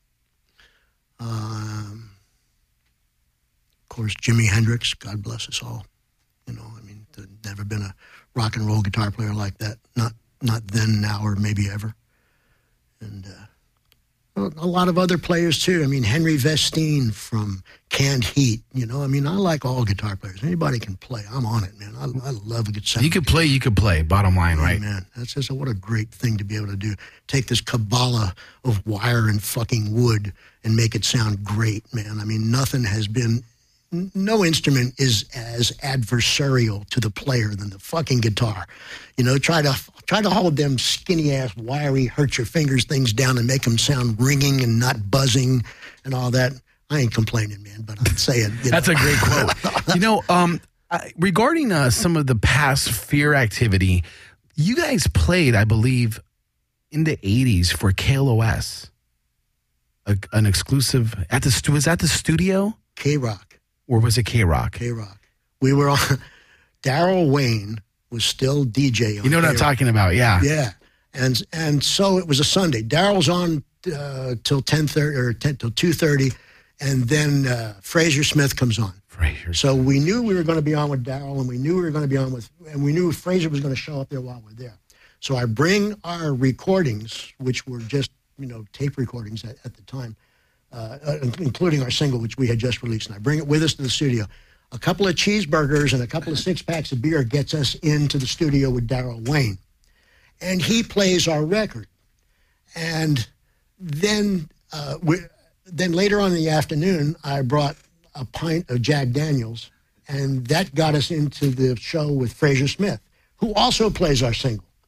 Of course, Jimi Hendrix, God bless us all. There's never been a rock and roll guitar player like that. Not then, now, or maybe ever. And a lot of other players, too. Henry Vestine from Canned Heat. I like all guitar players. Anybody can play. I'm on it, man. I love a good sound. You could play, bottom line, right? Man, that's just what a great thing to be able to do. Take this Kabbalah of wire and fucking wood and make it sound great, man. Nothing has been... No instrument is as adversarial to the player than the fucking guitar. Try to hold them skinny ass, wiry, hurt your fingers things down and make them sound ringing and not buzzing and all that. I ain't complaining, man, but I'm saying. That's a great quote. Regarding some of the past Fear activity, you guys played, I believe, in the 80s for KLOS, an exclusive was that the studio? K-Rock. Or was it K-Rock? K-Rock. We were on... Daryl Wayne was still DJ on You know what K-Rock. I'm talking about, yeah. Yeah. And so it was a Sunday. Daryl's on till 10:30 or till 2:30, and then Fraser Smith comes on. So we knew we were going to be on with Daryl, and we knew we were going to be on with... And we knew Fraser was going to show up there while we're there. So I bring our recordings, which were just, tape recordings at the time, including our single, which we had just released. And I bring it with us to the studio. A couple of cheeseburgers and a couple of 6-packs of beer gets us into the studio with Daryl Wayne. And he plays our record. And then later on in the afternoon, I brought a pint of Jack Daniels, and that got us into the show with Fraser Smith, who also plays our single.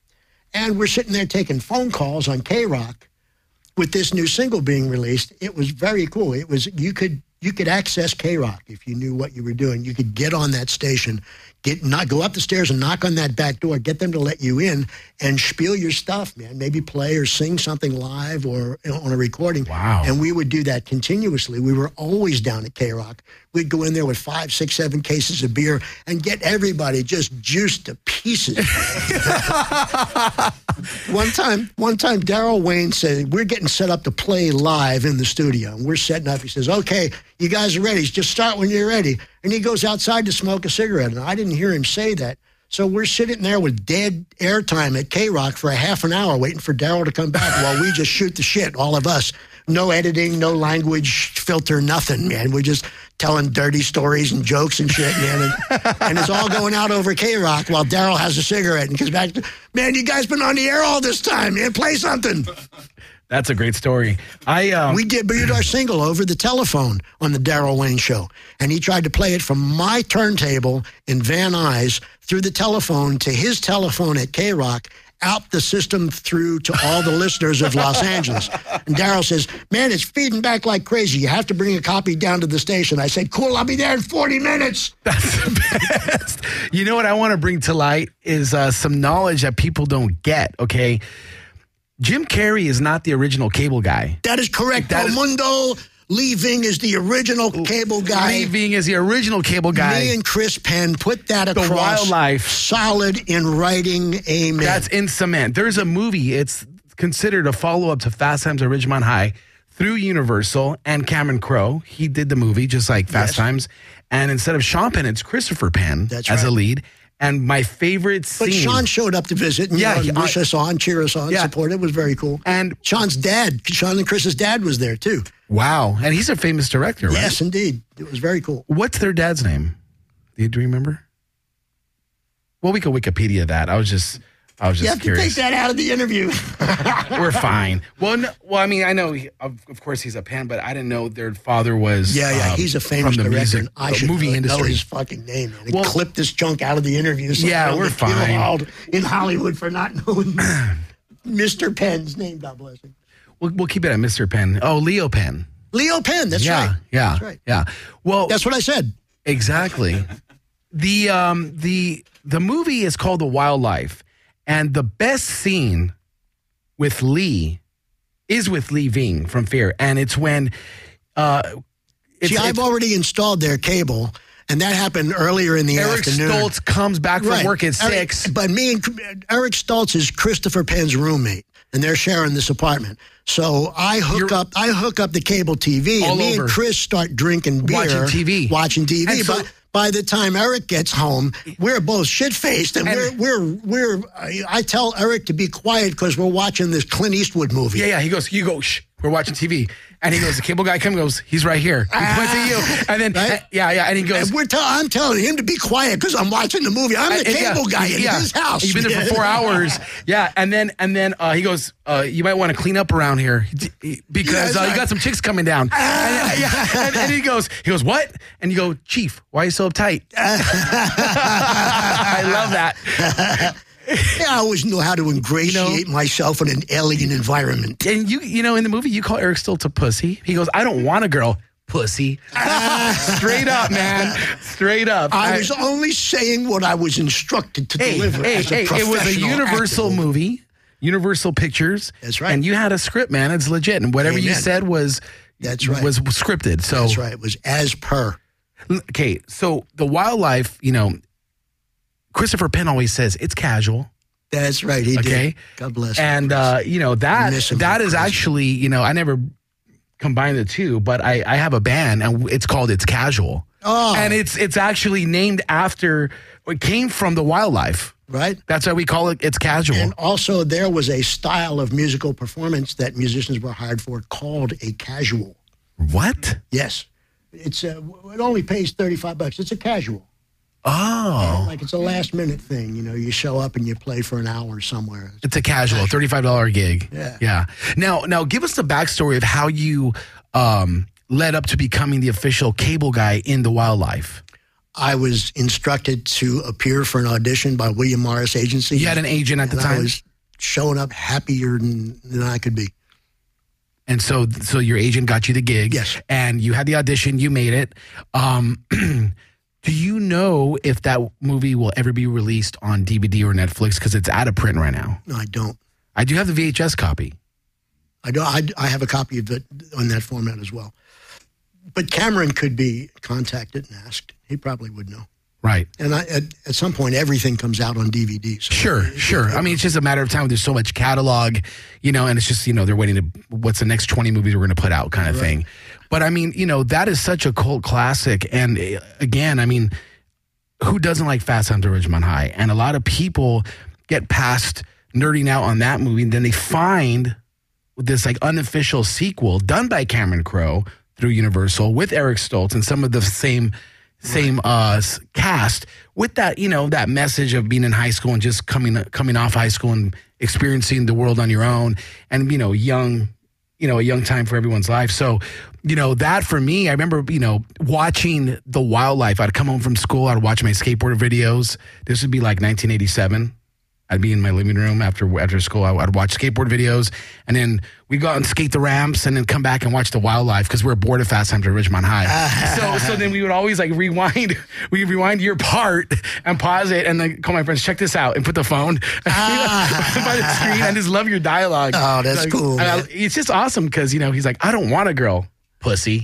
And we're sitting there taking phone calls on K-Rock with this new single being released. It was very cool. It was you could access K-Rock if you knew what you were doing. You could get on that station, go up the stairs and knock on that back door, get them to let you in and spiel your stuff, man. Maybe play or sing something live or on a recording. Wow. And we would do that continuously. We were always down at K-Rock. We'd go in there with 5, 6, 7 cases of beer and get everybody just juiced to pieces. One time, Daryl Wayne said, we're getting set up to play live in the studio. And we're setting up. He says, okay, you guys are ready. Just start when you're ready. And he goes outside to smoke a cigarette. And I didn't hear him say that. So we're sitting there with dead airtime at K-Rock for a half an hour waiting for Daryl to come back while we just shoot the shit, all of us. No editing, no language filter, nothing, man. We're just telling dirty stories and jokes and shit, man. And it's all going out over K-Rock while Daryl has a cigarette and comes back. Man, you guys been on the air all this time, man. Play something. That's a great story. We debuted our single over the telephone on the Daryl Wayne Show, and he tried to play it from my turntable in Van Nuys through the telephone to his telephone at K-Rock, out the system through to all the listeners of Los Angeles. And Daryl says, man, it's feeding back like crazy. You have to bring a copy down to the station. I said, cool, I'll be there in 40 minutes. That's the best. You know what I want to bring to light is some knowledge that people don't get, okay? Jim Carrey is not the original cable guy. That is correct. Mundo. Lee Ving is the original cable guy. Lee Ving is the original cable guy. Me and Chris Penn put that across. The Wildlife. Solid in writing, amen. That's in cement. There's a movie, it's considered a follow-up to Fast Times at Ridgemont High through Universal and Cameron Crowe. He did the movie just like Fast Times. And instead of Sean Penn, it's Christopher Penn as a lead. And my favorite scene. But Sean showed up to visit and wish us on, cheer us on, support. It was very cool. And Sean's dad, Sean and Chris's dad was there too. Wow. And he's a famous director, right? Yes, indeed. It was very cool. What's their dad's name? Do you remember? Well, we could Wikipedia that. I was just you have curious. to take that out of the interview. We're fine. Well, I mean, I know, of course, he's a Penn, but I didn't know their father was. Yeah, he's a famous from the director. music, I should movie industry. know his fucking name. And clip this junk out of the interview. So we're fine. In Hollywood for not knowing Mr. Penn's name. God bless him. We'll keep it at Mr. Penn. Oh, Leo Penn. Leo Penn. That's right. Yeah. That's right. Yeah. Well, that's what I said. Exactly. The movie is called The Wildlife. And the best scene with Lee is with Lee Ving from Fear. And it's when... I've already installed their cable, and that happened earlier in the afternoon. Eric Stoltz comes back from work at 6. But Eric Stoltz is Christopher Penn's roommate, and they're sharing this apartment. So I hook up the cable TV, and me and Chris start drinking beer. Watching TV. But by the time Eric gets home, we're both shit-faced, and I tell Eric to be quiet because we're watching this Clint Eastwood movie. Yeah, he goes, you go, shh, we're watching TV. And he goes, the cable guy comes and goes, he's right here. He points at you. And then, and he goes. And I'm telling him to be quiet because I'm watching the movie. I'm the cable guy in his house. You've been there for 4 hours. Yeah, and then he goes, you might want to clean up around here because you got some chicks coming down. And he goes, what? And you go, Chief, why are you so uptight? I love that. I always know how to ingratiate myself in an alien environment. And you know, in the movie, you call Eric Stoltz a pussy. He goes, I don't want a girl. Pussy. Straight up, man. Straight up. I was only saying what I was instructed to deliver as a professional it was a Universal movie, Universal Pictures. That's right. And you had a script, man. It's legit. And whatever you said was scripted. So that's right. It was as per. Okay, so The Wildlife, Christopher Penn always says it's casual. That's right. He did. God bless him. And, that is actually, I never combined the two, but I have a band and it's called It's Casual. Oh. And it's actually named after, it came from The Wildlife. Right. That's why we call it It's Casual. And also there was a style of musical performance that musicians were hired for called a casual. What? Yes. It only pays $35. It's a casual. Oh. Like it's a last minute thing. You show up and you play for an hour somewhere. It's a casual, $35 gig. Yeah. Now give us the backstory of how you led up to becoming the official cable guy in The Wildlife. I was instructed to appear for an audition by William Morris Agency. You had an agent at the time? I was showing up happier than I could be. And so your agent got you the gig. Yes. And you had the audition. You made it. Do you know if that movie will ever be released on DVD or Netflix? Because it's out of print right now. No, I don't. I do have the VHS copy. I have a copy of it on that format as well. But Cameron could be contacted and asked. He probably would know. Right. And at some point, everything comes out on DVD. So Sure. I mean, it's just a matter of time. There's so much catalog, and it's just, they're waiting to, what's the next 20 movies we're going to put out kind of thing. But, I mean, that is such a cult classic. And, again, I mean, who doesn't like Fast Times at Ridgemont High? And a lot of people get past nerding out on that movie, and then they find this, like, unofficial sequel done by Cameron Crowe through Universal with Eric Stoltz and some of the same cast with that, that message of being in high school and just coming off high school and experiencing the world on your own and, a young time for everyone's life. So, that for me, I remember, watching The Wildlife. I'd come home from school. I'd watch my skateboard videos. This would be like 1987. I'd be in my living room after school. I'd watch skateboard videos, and then we'd go out and skate the ramps, and then come back and watch The Wildlife because we're bored of Fast Times at Ridgemont High. So then we would always like rewind. We rewind your part and pause it, and then call my friends, check this out, and put the phone by the screen and just love your dialogue. Oh, that's cool. It's just awesome because he's like, I don't want a girl. Pussy.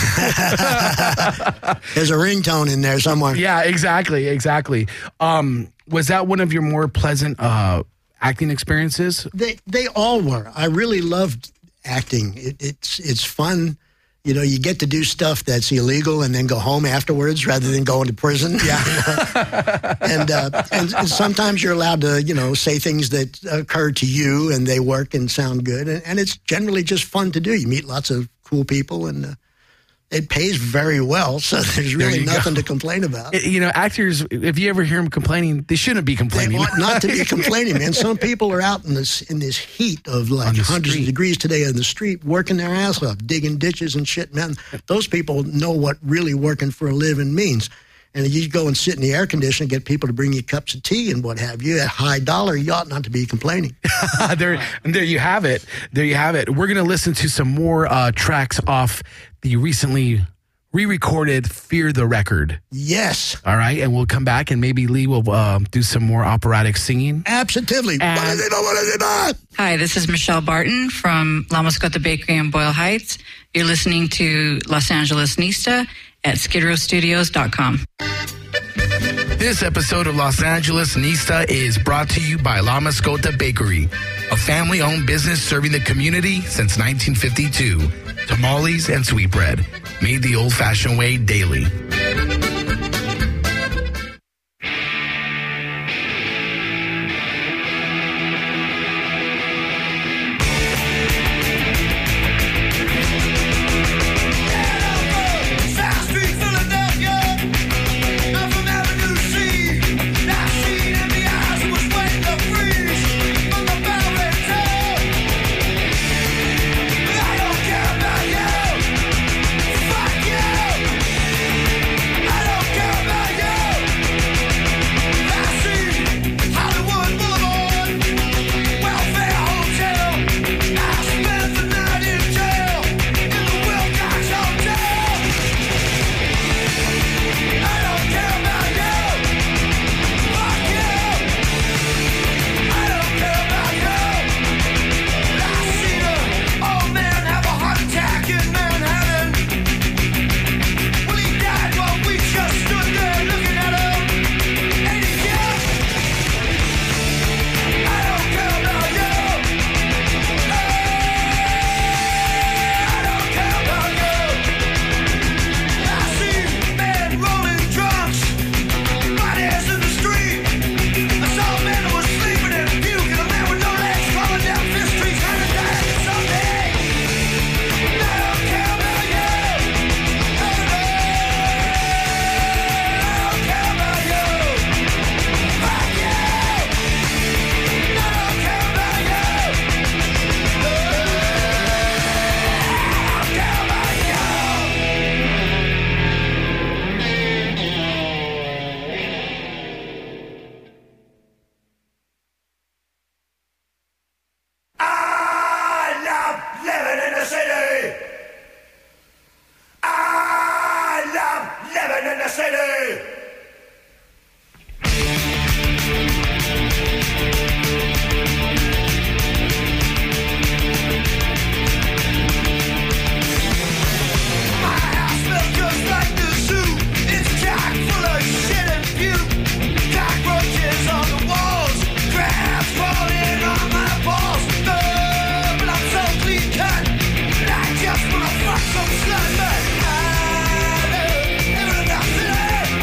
There's a ringtone in there somewhere. Yeah, exactly. Was that one of your more pleasant acting experiences? They all were. I really loved acting. It's fun. You get to do stuff that's illegal and then go home afterwards rather than going to prison. Yeah. and sometimes you're allowed to, say things that occur to you and they work and sound good. And it's generally just fun to do. You meet lots of cool people, and it pays very well, so there's really nothing to complain about. Actors, if you ever hear them complaining, they shouldn't be complaining. They ought not to be complaining, man. Some people are out in this heat of like hundreds of degrees today in the street, working their ass off, digging ditches and shit, man. Those people know what really working for a living means. And you go and sit in the air conditioner, get people to bring you cups of tea and what have you at high dollar, you ought not to be complaining. There you have it. We're going to listen to some more tracks off the recently re-recorded Fear the Record. Yes. All right, and we'll come back and maybe Lee will do some more operatic singing. Absolutely. Hi, this is Michelle Barton from La Mascota Bakery in Boyle Heights. You're listening to Los Angeles Nista at skidrowstudios.com. This episode of Los Angeles Nista is brought to you by La Mascota Bakery, a family-owned business serving the community since 1952. Tamales and sweetbread, made the old-fashioned way daily. City! My house smells just like the zoo. It's chock full of shit and puke. Cockroaches on the walls, crabs crawling on my balls. But I'm so clean cut, and I just wanna fuck some slut. But I love every city.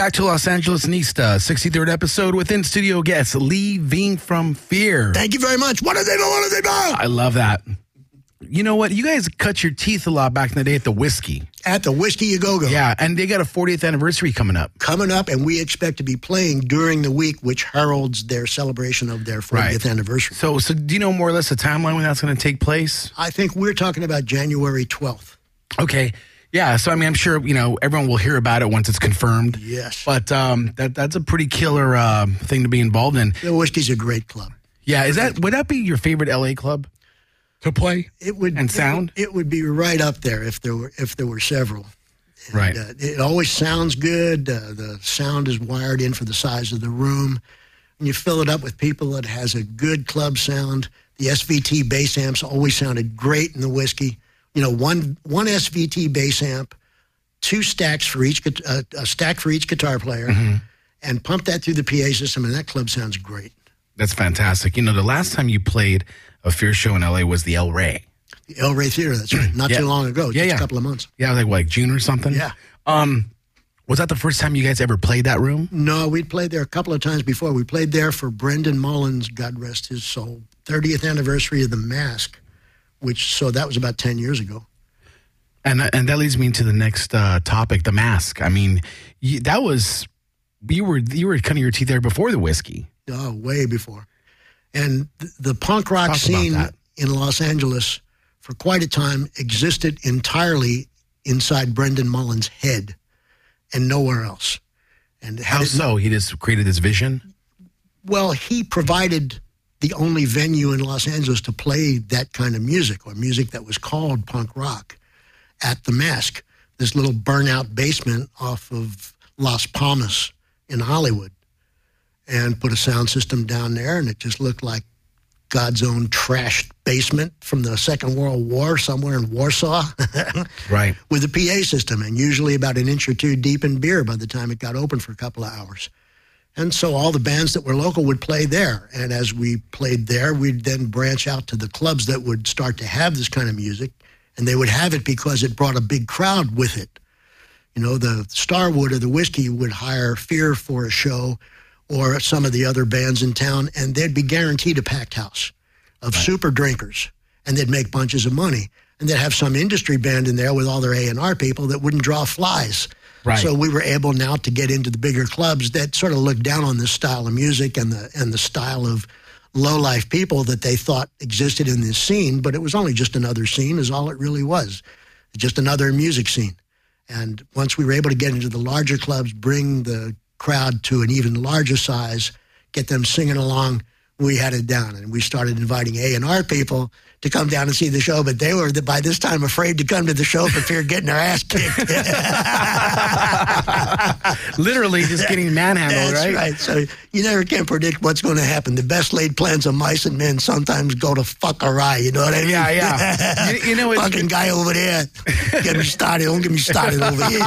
back to Los Angeles Nista, 63rd episode with in-studio guests, Leaving from Fear. Thank you very much. What do they do? I love that. You know what? You guys cut your teeth a lot back in the day at the Whiskey. At the Whiskey A Go-Go. Yeah, and they got a 40th anniversary coming up. And we expect to be playing during the week, which heralds their celebration of their 40th anniversary. So do you know more or less the timeline when that's going to take place? I think we're talking about January 12th. Okay. Yeah, so I mean, I'm sure, everyone will hear about it once it's confirmed. Yes. But that's a pretty killer thing to be involved in. The Whiskey's a great club. Yeah, would that be your favorite LA club to play? It would. And sound? It would be right up there if there were several. And, right. It always sounds good. The sound is wired in for the size of the room. When you fill it up with people, it has a good club sound. The SVT bass amps always sounded great in the Whiskey. One SVT bass amp, 2 stacks for each, a stack for each guitar player, and pump that through the PA system, and that club sounds great. That's fantastic. The last time you played a Fear show in LA was the El Rey. The El Rey Theater, that's right. Not too long ago, just a couple of months. Yeah, like June or something? Yeah. Was that the first time you guys ever played that room? No, we'd played there a couple of times before. We played there for Brendan Mullins, God rest his soul, 30th anniversary of The Mask, so that was about 10 years ago. And that leads me into the next topic, The Mask. I mean, you were cutting your teeth there before the Whiskey. Oh, way before. And the punk rock scene in Los Angeles for quite a time existed entirely inside Brendan Mullins' head and nowhere else. And how so? He just created this vision? Well, he provided the only venue in Los Angeles to play that kind of music, or music that was called punk rock, at The Mask, this little burnout basement off of Las Palmas in Hollywood. And put a sound system down there, and it just looked like God's own trashed basement from the Second World War somewhere in Warsaw. Right. With a PA system, and usually about an inch or two deep in beer by the time it got open for a couple of hours. And so all the bands that were local would play there. And as we played there, we'd then branch out to the clubs that would start to have this kind of music. And they would have it because it brought a big crowd with it. The Starwood or the Whiskey would hire Fear for a show, or some of the other bands in town, and they'd be guaranteed a packed house of super drinkers, and they'd make bunches of money. And they'd have some industry band in there with all their A&R people that wouldn't draw flies. Right. So we were able now to get into the bigger clubs that sort of looked down on this style of music and the style of low-life people that they thought existed in this scene, but it was only just another scene is all it really was, just another music scene. And once we were able to get into the larger clubs, bring the crowd to an even larger size, get them singing along, we had it down. And we started inviting A&R people to come down and see the show, but they were, by this time, afraid to come to the show for fear of getting their ass kicked. Literally just getting manhandled, That's right? So you never can predict what's going to happen. The best laid plans of mice and men sometimes go to fuck awry, you know what I mean? Yeah. It's fucking guy over there. Get me started. Don't get me started over here.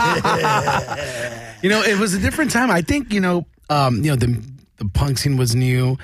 It was a different time. I think, the punk scene was new.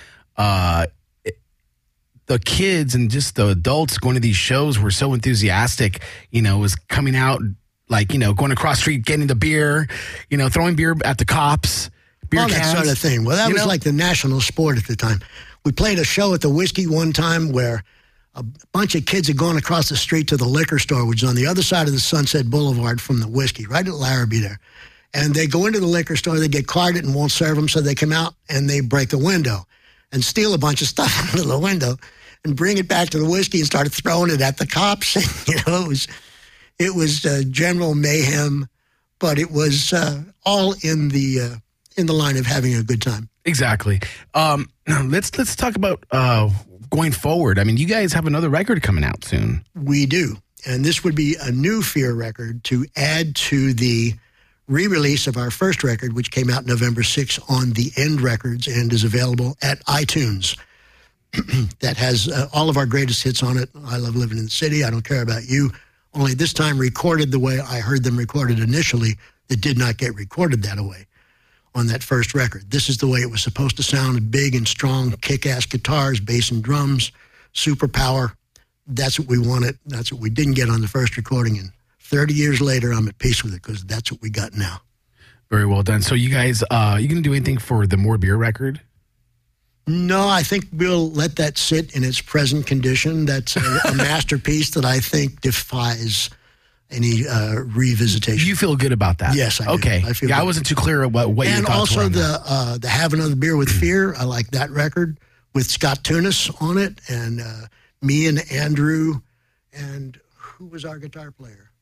The kids and just the adults going to these shows were so enthusiastic, was coming out, going across the street, getting the beer, throwing beer at the cops, beer cans. That sort of thing. Well, that was like the national sport at the time. We played a show at the Whiskey one time where a bunch of kids had gone across the street to the liquor store, which is on the other side of the Sunset Boulevard from the Whiskey, right at Larrabee there. And they go into the liquor store, they get carded and won't serve them, so they come out and they break a window and steal a bunch of stuff out of the window and bring it back to the Whiskey and started throwing it at the cops. It was general mayhem, but it was all in the line of having a good time. Exactly. Let's talk about going forward. I mean, you guys have another record coming out soon. We do, and this would be a new Fear record to add to the re-release of our first record, which came out November 6th on The End Records and is available at iTunes. That has all of our greatest hits on it. I Love Living in the City, I Don't Care About You, only this time recorded the way I heard them recorded initially. That did not get recorded that way on that first record. This is the way it was supposed to sound, big and strong, kick-ass guitars, bass and drums, super power. That's what we wanted. That's what we didn't get on the first recording. And 30 years later, I'm at peace with it because that's what we got now. Very well done. So you guys, you going to do anything for the More Beer record? No, I think we'll let that sit in its present condition. That's a masterpiece that I think defies any revisitation. You feel good about that? Yes, I do. Okay. I feel good. I good. wasn't too clear what your and thoughts were. And And also the Have Another Beer with Fear. I like that record with Scott Tunis on it, and me and Andrew, and who was our guitar player?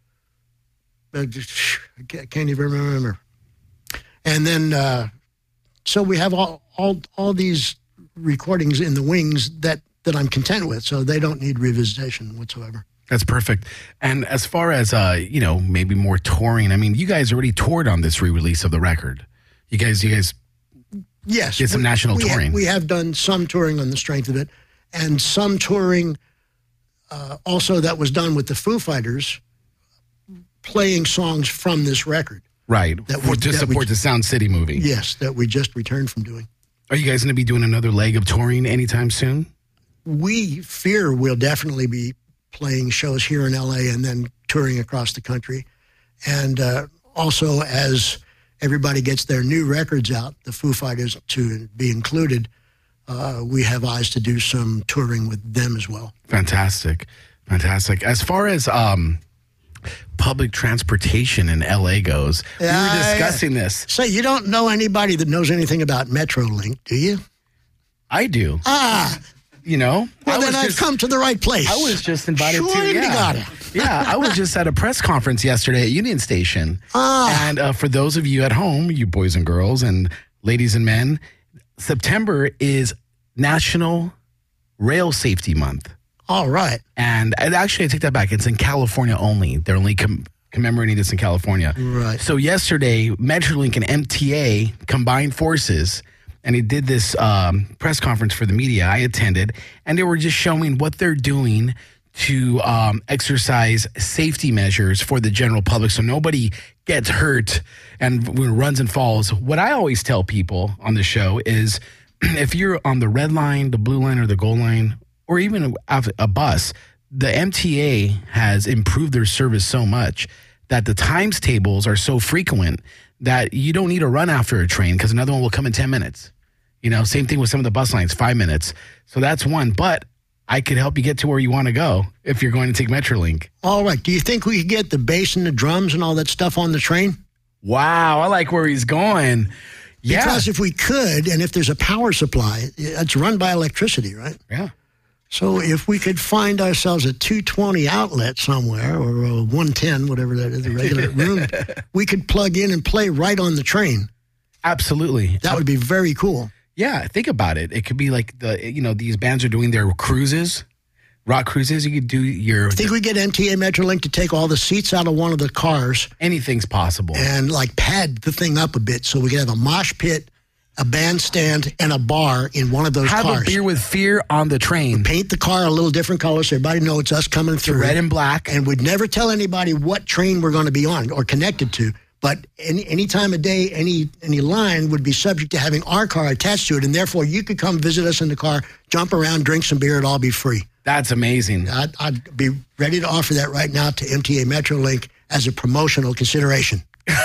I can't even remember. And then, so we have all these recordings in the wings that I'm content with, so they don't need revisitation whatsoever. That's perfect. And as far as, maybe more touring, I mean, you guys already toured on this re-release of the record. You guys yes, did some national touring. We have done some touring on the strength of it, and some touring also that was done with the Foo Fighters, playing songs from this record. Right, to support the Sound City movie. Yes, that we just returned from doing. Are you guys going to be doing another leg of touring anytime soon? We fear we'll definitely be playing shows here in L.A. and then touring across the country. And also, as everybody gets their new records out, the Foo Fighters to be included, we have eyes to do some touring with them as well. Fantastic. As far as public transportation in L.A. goes, we were discussing this. So you don't know anybody that knows anything about Metrolink, do you? I do. Well, then I've come to the right place. I was just invited I was just at a press conference yesterday at Union Station. And for those of you at home, you boys and girls and ladies and men, September is National Rail Safety Month. All right. And actually, I take that back. It's in California only. They're only commemorating this in California. Right. So yesterday, Metrolink and MTA combined forces, and he did this press conference for the media. I attended, and they were just showing what they're doing to exercise safety measures for the general public so nobody gets hurt and runs and falls. What I always tell people on the show is if you're on the red line, the blue line, or the gold line, or even a bus, the MTA has improved their service so much that the times tables are so frequent that you don't need to run after a train because another one will come in 10 minutes. Same thing with some of the bus lines, 5 minutes. So that's one. But I could help you get to where you want to go if you're going to take Metrolink. All right. Do you think we could get the bass and the drums and all that stuff on the train? Wow. I like where he's going. Yeah. Because if we could, and if there's a power supply, it's run by electricity, right? Yeah. So if we could find ourselves a 220 outlet somewhere, or a 110, whatever that is, a regular room, we could plug in and play right on the train. Absolutely. That would be very cool. Yeah, think about it. It could be like these bands are doing their cruises, rock cruises. You could do your... I think we get MTA Metrolink to take all the seats out of one of the cars. Anything's possible. And pad the thing up a bit so we could have a mosh pit, a bandstand, and a bar in one of those cars. Have a beer with fear on the train. We'd paint the car a little different color so everybody knows it's us coming through. Red and black. And we'd never tell anybody what train we're going to be on or connected to. But any time of day, any line would be subject to having our car attached to it, and therefore you could come visit us in the car, jump around, drink some beer, it'd all be free. That's amazing. I'd be ready to offer that right now to MTA Metrolink as a promotional consideration.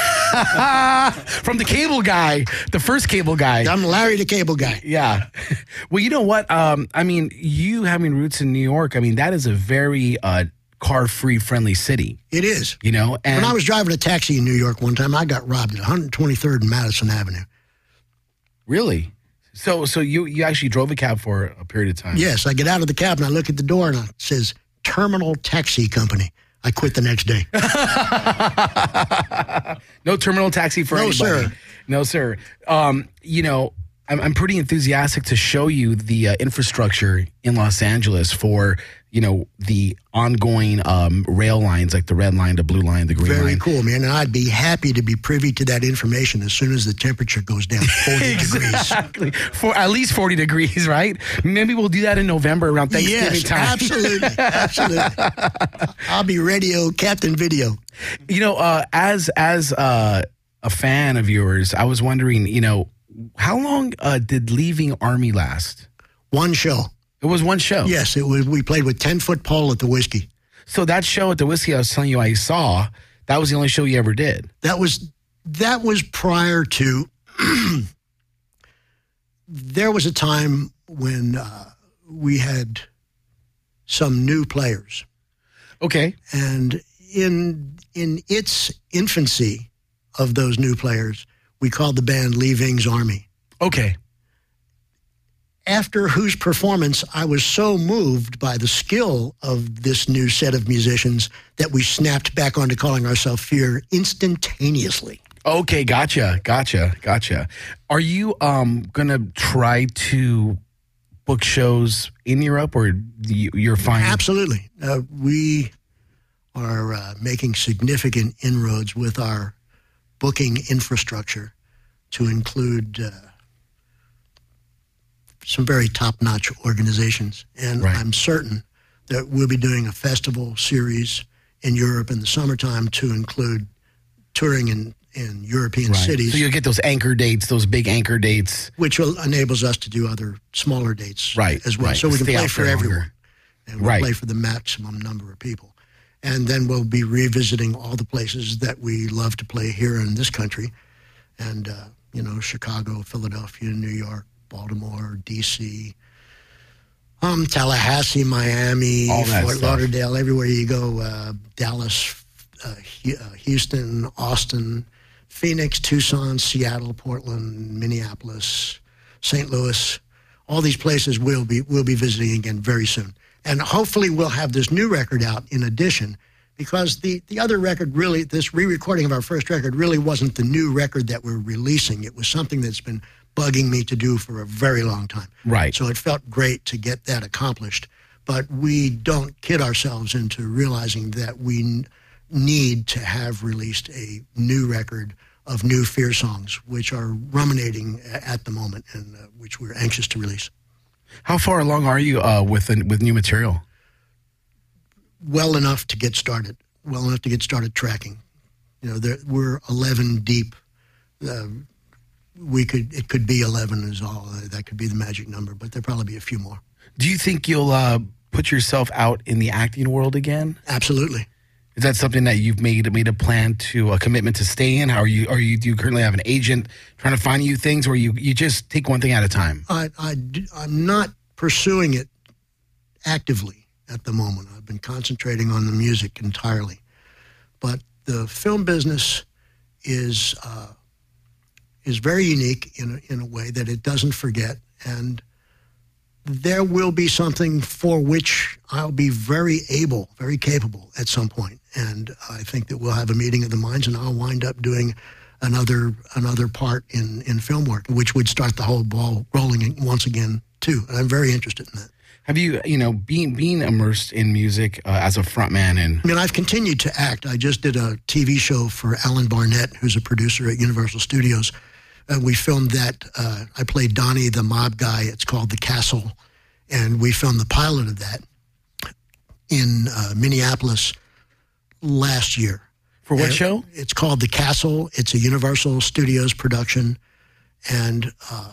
From the cable guy, the first cable guy. I'm Larry the cable guy. Yeah. Well, you know what? You having roots in New York, that is a very... car-free friendly city. It is. And when I was driving a taxi in New York one time, I got robbed at 123rd and Madison Avenue. Really? So you actually drove a cab for a period of time? Yes, I get out of the cab and I look at the door and it says Terminal Taxi Company. I quit the next day. No terminal taxi for anybody. No, sir. I'm pretty enthusiastic to show you the infrastructure in Los Angeles for, the ongoing rail lines like the red line, the blue line, the green line. Very cool, man. And I'd be happy to be privy to that information as soon as the temperature goes down 40 exactly. For at least 40 degrees, right? Maybe we'll do that in November around Thanksgiving time. Absolutely. I'll be radio, Captain Video. As a fan of yours, I was wondering, how long did Leaving Army last? One show. It was one show? Yes, it was. We played with 10-Foot Pole at the Whiskey. So that show at the Whiskey I was telling you I saw, that was the only show you ever did? That was That was prior to, there was a time when we had some new players. Okay. And in its infancy of those new players, we called the band Lee Ving's Army. Okay. After whose performance I was so moved by the skill of this new set of musicians that we snapped back onto calling ourselves Fear instantaneously. Okay, gotcha. Are you going to try to book shows in Europe, or you're fine? Absolutely. We are making significant inroads with our booking infrastructure to include some very top-notch organizations. And Right. I'm certain that we'll be doing a festival series in Europe in the summertime to include touring in European Right. cities. So you'll get those anchor dates, those big anchor dates. Which enables us to do other smaller dates Right, as well. right. So we can Stay play out for there everyone. longer. And we'll Right. play for the maximum number of people. And then we'll be revisiting all the places that we love to play here in this country. And, Chicago, Philadelphia, New York, Baltimore, D.C., Tallahassee, Miami, All that Fort stuff. Lauderdale, everywhere you go, Dallas, Houston, Austin, Phoenix, Tucson, Seattle, Portland, Minneapolis, St. Louis. All these places we'll be visiting again very soon. And hopefully we'll have this new record out in addition, because the other record really, this re-recording of our first record really wasn't the new record that we're releasing. It was something that's been bugging me to do for a very long time. Right. So it felt great to get that accomplished. But we don't kid ourselves into realizing that we need to have released a new record of new Fear songs, which are ruminating at the moment and which we're anxious to release. How far along are you with new material? Well enough to get started tracking. We're 11 deep. It could be 11 is all. That could be the magic number, but there'll probably be a few more. Do you think you'll put yourself out in the acting world again? Absolutely. Is that something that you've made a plan to, a commitment to stay in? Do you currently have an agent trying to find you things, or you just take one thing at a time? I'm not pursuing it actively at the moment. I've been concentrating on the music entirely. But the film business is very unique in a way that it doesn't forget, and there will be something for which I'll be very capable at some point. And I think that we'll have a meeting of the minds, and I'll wind up doing another part in film work, which would start the whole ball rolling once again, too. And I'm very interested in that. Have you, being immersed in music as a frontman and... I've continued to act. I just did a TV show for Alan Barnett, who's a producer at Universal Studios. We filmed that. I played Donnie, the mob guy. It's called The Castle. And we filmed the pilot of that in Minneapolis last year. For what show? It's called The Castle. It's a Universal Studios production. And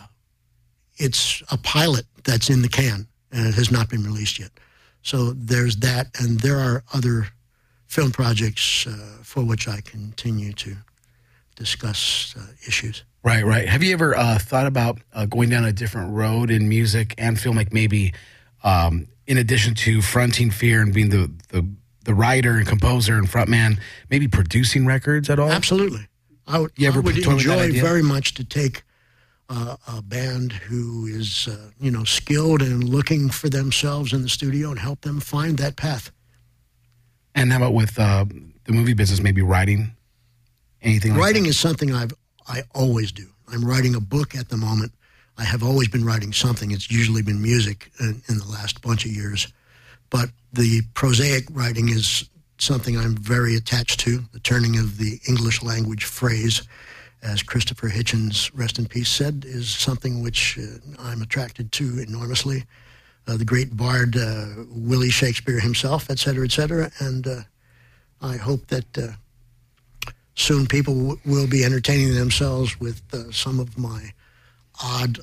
it's a pilot that's in the can, and it has not been released yet. So there's that. And there are other film projects for which I continue to discuss issues. Right. Have you ever thought about going down a different road in music and film, like maybe in addition to fronting Fear and being the writer and composer and frontman, maybe producing records at all? Absolutely. I would enjoy very much to take a band who is, skilled and looking for themselves in the studio and help them find that path. And how about with the movie business, maybe writing? Anything like Writing that? is something I always do. I'm writing a book at the moment. I have always been writing something. It's usually been music in the last bunch of years. But the prosaic writing is something I'm very attached to. The turning of the English language phrase, as Christopher Hitchens, rest in peace, said, is something which I'm attracted to enormously. The great bard Willie Shakespeare himself, et cetera, et cetera. And I hope that soon people will be entertaining themselves with some of my odd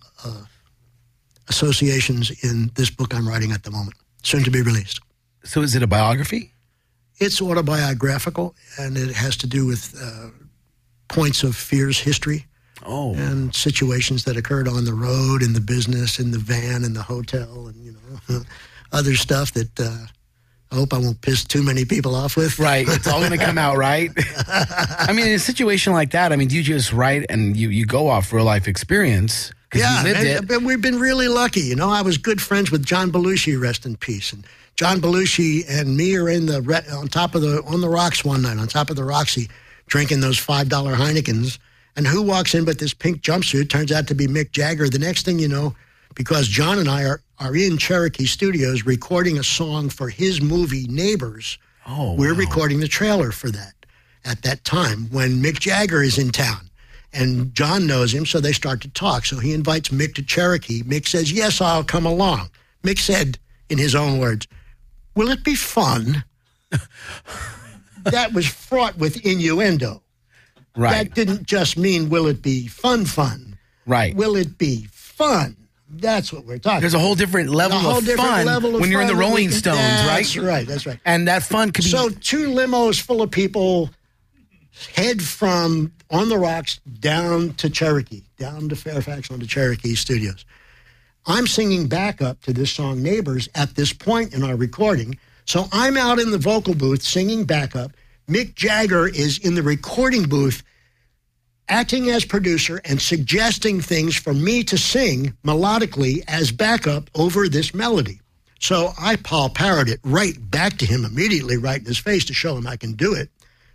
associations in this book I'm writing at the moment, soon to be released. So is it a biography? It's autobiographical, and it has to do with points of Fear's history. Oh. And situations that occurred on the road, in the business, in the van, in the hotel, and, other stuff that I hope I won't piss too many people off with. Right. It's all going to come out, right? I mean, in a situation like that, do you just write and you go off real life experience? Yeah, you lived it. But we've been really lucky. I was good friends with John Belushi, rest in peace. And John Belushi and me are on the rocks one night, on top of the Roxy, drinking those $5 Heinekens. And who walks in but this pink jumpsuit? Turns out to be Mick Jagger. The next thing you know, because John and I are in Cherokee Studios recording a song for his movie Neighbors. Oh, we're recording the trailer for that at that time when Mick Jagger is in town. And John knows him, so they start to talk. So he invites Mick to Cherokee. Mick says, yes, I'll come along. Mick said, in his own words, will it be fun? That was fraught with innuendo. Right. That didn't just mean, will it be fun? Right. Will it be fun? That's what we're talking about. There's a whole different level of fun when you're in the Rolling Stones, right? That's right. And that fun could be... So 2 limos full of people head from On the Rocks down to Cherokee, down to Fairfax onto Cherokee Studios. I'm singing backup to this song Neighbors at this point in our recording. So I'm out in the vocal booth singing backup. Mick Jagger is in the recording booth acting as producer and suggesting things for me to sing melodically as backup over this melody. So I Paul Parrot it right back to him immediately, right in his face to show him I can do it.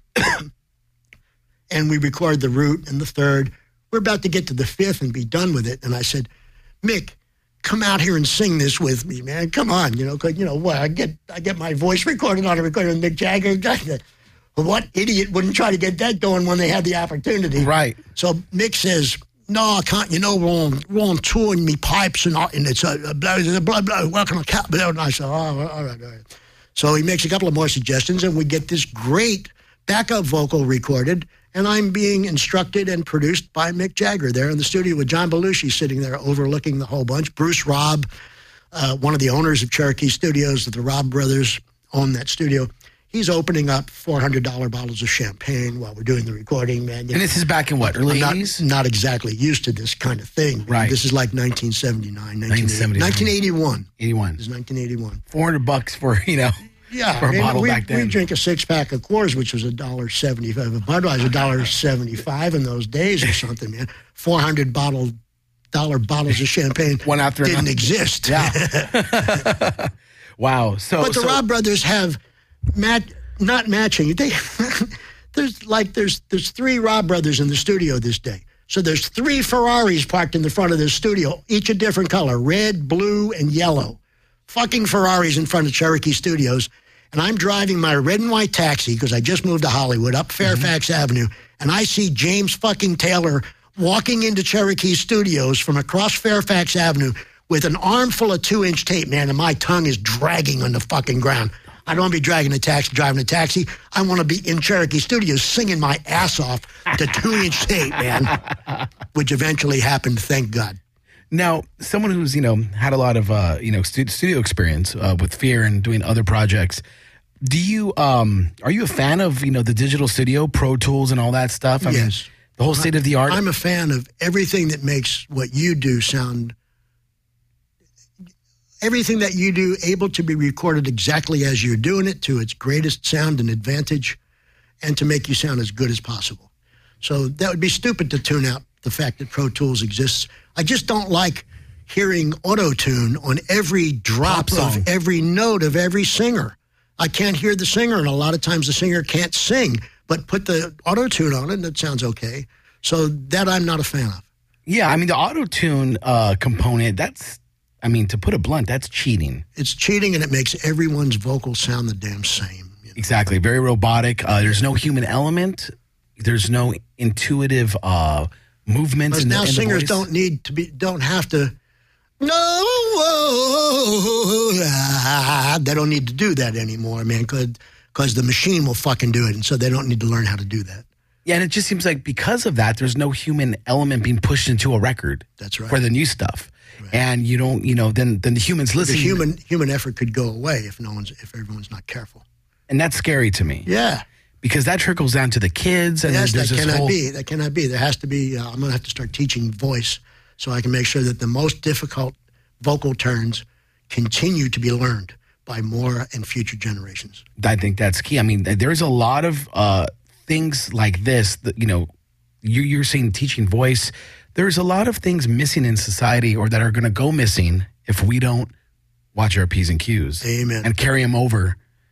And we record the root and the third. We're about to get to the fifth and be done with it. And I said, Mick, come out here and sing this with me, man. Come on, because, I get my voice recorded on a recorder with Mick Jagger. What idiot wouldn't try to get that going when they had the opportunity? Right. So Mick says, no, I can't. We're on tour and me pipes and it's a blah, blah, welcome to Cat. And I said, oh, all right. So he makes a couple of more suggestions and we get this great backup vocal recorded. And I'm being instructed and produced by Mick Jagger there in the studio with John Belushi sitting there overlooking the whole bunch. Bruce Robb, one of the owners of Cherokee Studios, the Robb brothers own that studio. He's opening up $400 bottles of champagne while we're doing the recording, man. And this is back in what, early 80s? Not exactly used to this kind of thing. Right. This is like 1979, 1981. 81. This is 1981. $400 for, Yeah, for a bottle back then. We drink a 6-pack of Coors, which was $1.75. A Budweiser $1.75 in those days or something, man. $400 bottles of champagne one after didn't another. Exist. Yeah. Wow. But the Robb brothers have not matching. There's 3 Robb brothers in the studio this day. So there's 3 Ferraris parked in the front of this studio, each a different color, red, blue, and yellow. Fucking Ferraris in front of Cherokee Studios. And I'm driving my red and white taxi because I just moved to Hollywood up Fairfax Avenue. And I see James fucking Taylor walking into Cherokee Studios from across Fairfax Avenue with an armful of 2-inch tape, man. And my tongue is dragging on the fucking ground. I don't want to be driving a taxi. I want to be in Cherokee Studios singing my ass off to 2-inch tape, man. Which eventually happened, thank God. Now, someone who's, had a lot of, studio experience with Fear and doing other projects, do you, are you a fan of, the digital studio, Pro Tools and all that stuff? I mean, the whole state of the art? I'm a fan of everything that makes what you do sound, everything that you do able to be recorded exactly as you're doing it to its greatest sound and advantage and to make you sound as good as possible. So that would be stupid to tune out the fact that Pro Tools exists. I just don't like hearing auto-tune on every drop of every note of every singer. I can't hear the singer, and a lot of times the singer can't sing, but put the auto-tune on it, and it sounds okay. So that I'm not a fan of. Yeah, the auto-tune component, that's, to put it blunt, that's cheating. It's cheating, and it makes everyone's vocals sound the damn same. Exactly. Very robotic. There's no human element. There's no intuitive movements in the singers voice. don't have to. They don't need to do that anymore, man, because the machine will fucking do it, and so they don't need to learn how to do that. Yeah, and it just seems like because of that, there's no human element being pushed into a record. That's right. For the new stuff, right. And you don't, then the humans listening. The human effort could go away if everyone's not careful, and that's scary to me. Yeah. Because that trickles down to the kids. And yes, there's that this cannot whole... be. That cannot be. There has to be, I'm going to have to start teaching voice so I can make sure that the most difficult vocal turns continue to be learned by more and future generations. I think that's key. I mean, there's a lot of things like this that, you're saying teaching voice. There's a lot of things missing in society or that are going to go missing if we don't watch our P's and Q's. Amen. And carry them over.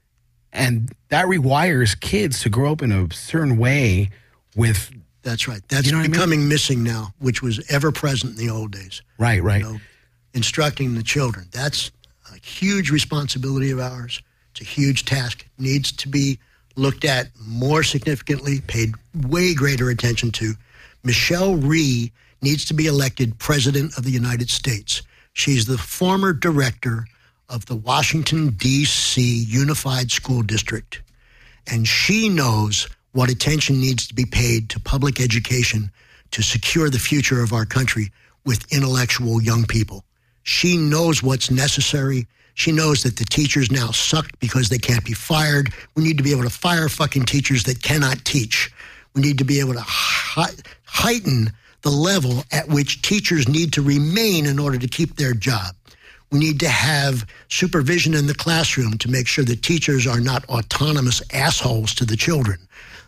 And that rewires kids to grow up in a certain way with... That's right. That's becoming missing now, which was ever present in the old days. Right. Instructing the children. That's a huge responsibility of ours. It's a huge task. Needs to be looked at more significantly, paid way greater attention to. Michelle Rhee needs to be elected President of the United States. She's the former director of the Washington, D.C. Unified School District. And she knows what attention needs to be paid to public education to secure the future of our country with intellectual young people. She knows what's necessary. She knows that the teachers now suck because they can't be fired. We need to be able to fire fucking teachers that cannot teach. We need to be able to heighten the level at which teachers need to remain in order to keep their job. We need to have supervision in the classroom to make sure that teachers are not autonomous assholes to the children.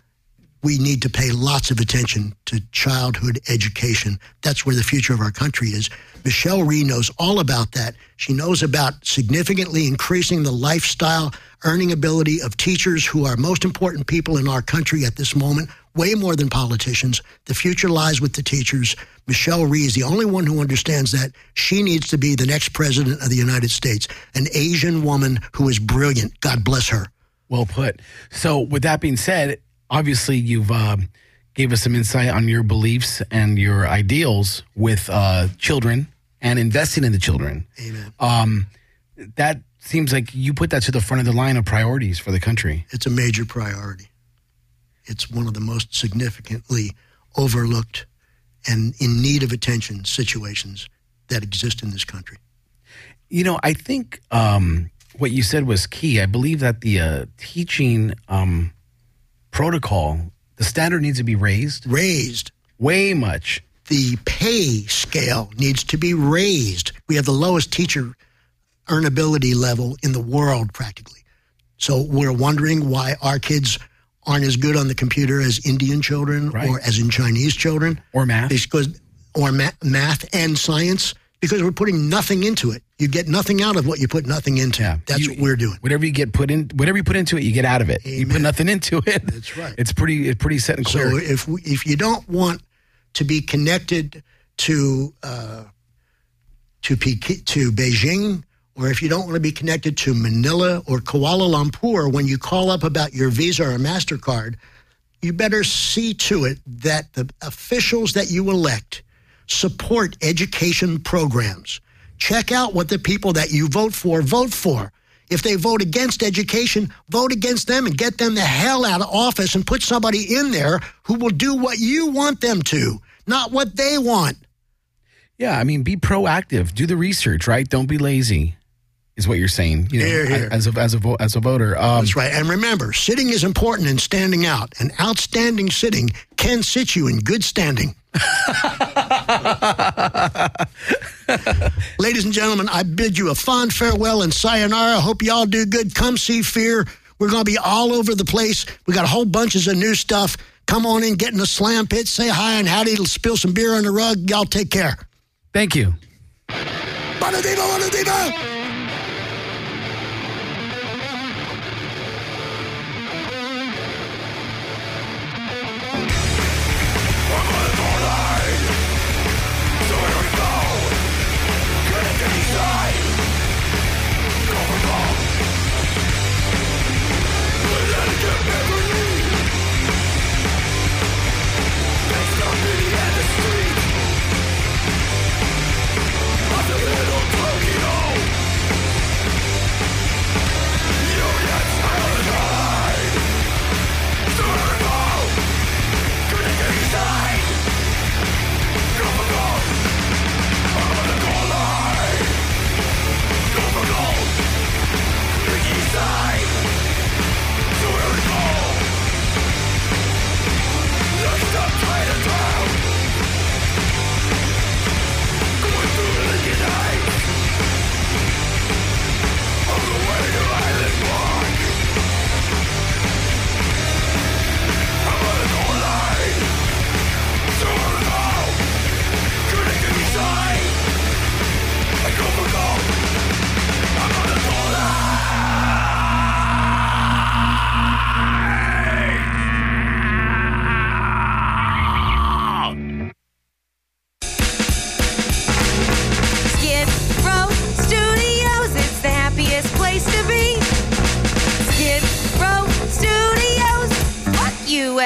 We need to pay lots of attention to childhood education. That's where the future of our country is. Michelle Rhee knows all about that. She knows about significantly increasing the lifestyle, earning ability of teachers who are most important people in our country at this moment, way more than politicians. The future lies with the teachers. Michelle Rhee is the only one who understands that. She needs to be the next president of the United States, an Asian woman who is brilliant. God bless her. Well put. So with that being said, obviously you've gave us some insight on your beliefs and your ideals with children and investing in the children. Amen. That seems like you put that to the front of the line of priorities for the country. It's a major priority. It's one of the most significantly overlooked and in need of attention situations that exist in this country. I think what you said was key. I believe that the teaching protocol, the standard needs to be raised. Raised. Way much. The pay scale needs to be raised. We have the lowest teacher earnability level in the world practically. So we're wondering why our kids aren't as good on the computer as Indian children or as in Chinese children. Or math. Math and science, because we're putting nothing into it. You get nothing out of what you put nothing into. Yeah. That's what we're doing. Whatever you put into it, you get out of it. Amen. You put nothing into it. That's right. It's pretty set and clear. So if you don't want to be connected to Beijing, or if you don't want to be connected to Manila or Kuala Lumpur when you call up about your Visa or MasterCard, you better see to it that the officials that you elect support education programs. Check out what the people that you vote for. If they vote against education, vote against them and get them the hell out of office and put somebody in there who will do what you want them to, not what they want. Yeah, I mean, be proactive. Do the research, right? Don't be lazy, is what you're saying. Here. As a voter. That's right. And remember, sitting is important in standing out. An outstanding sitting can sit you in good standing. Ladies and gentlemen, I bid you a fond farewell and sayonara. Hope you all do good. Come see Fear. We're going to be all over the place. We got a whole bunches of new stuff. Come on in, get in the slam pit, say hi and howdy, spill some beer on the rug. Y'all take care. Thank you. Buona diva!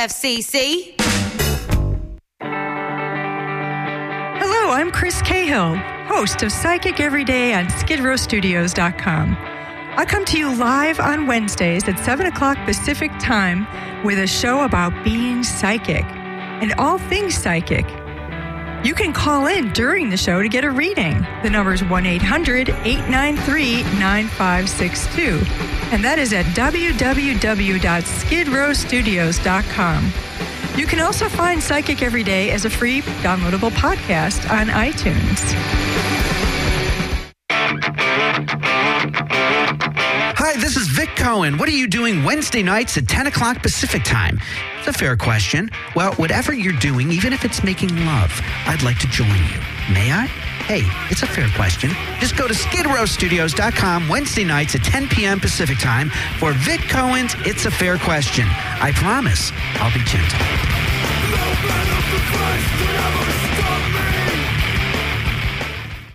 FCC. Hello, I'm Chris Cahill, host of Psychic Every Day on SkidrowStudios.com. I come to you live on Wednesdays at 7 o'clock Pacific Time with a show about being psychic and all things psychic. You can call in during the show to get a reading. The number is 1-800-893-9562. And that is at www.skidrowstudios.com. You can also find Psychic Every Day as a free downloadable podcast on iTunes. Hi, this is Vic Cohen. What are you doing Wednesday nights at 10 o'clock Pacific Time? It's a fair question. Well, whatever you're doing, even if it's making love, I'd like to join you. May I? Hey, it's a fair question. Just go to SkidrowStudios.com Wednesday nights at 10 p.m. Pacific Time for Vic Cohen's It's a Fair Question. I promise I'll be gentle.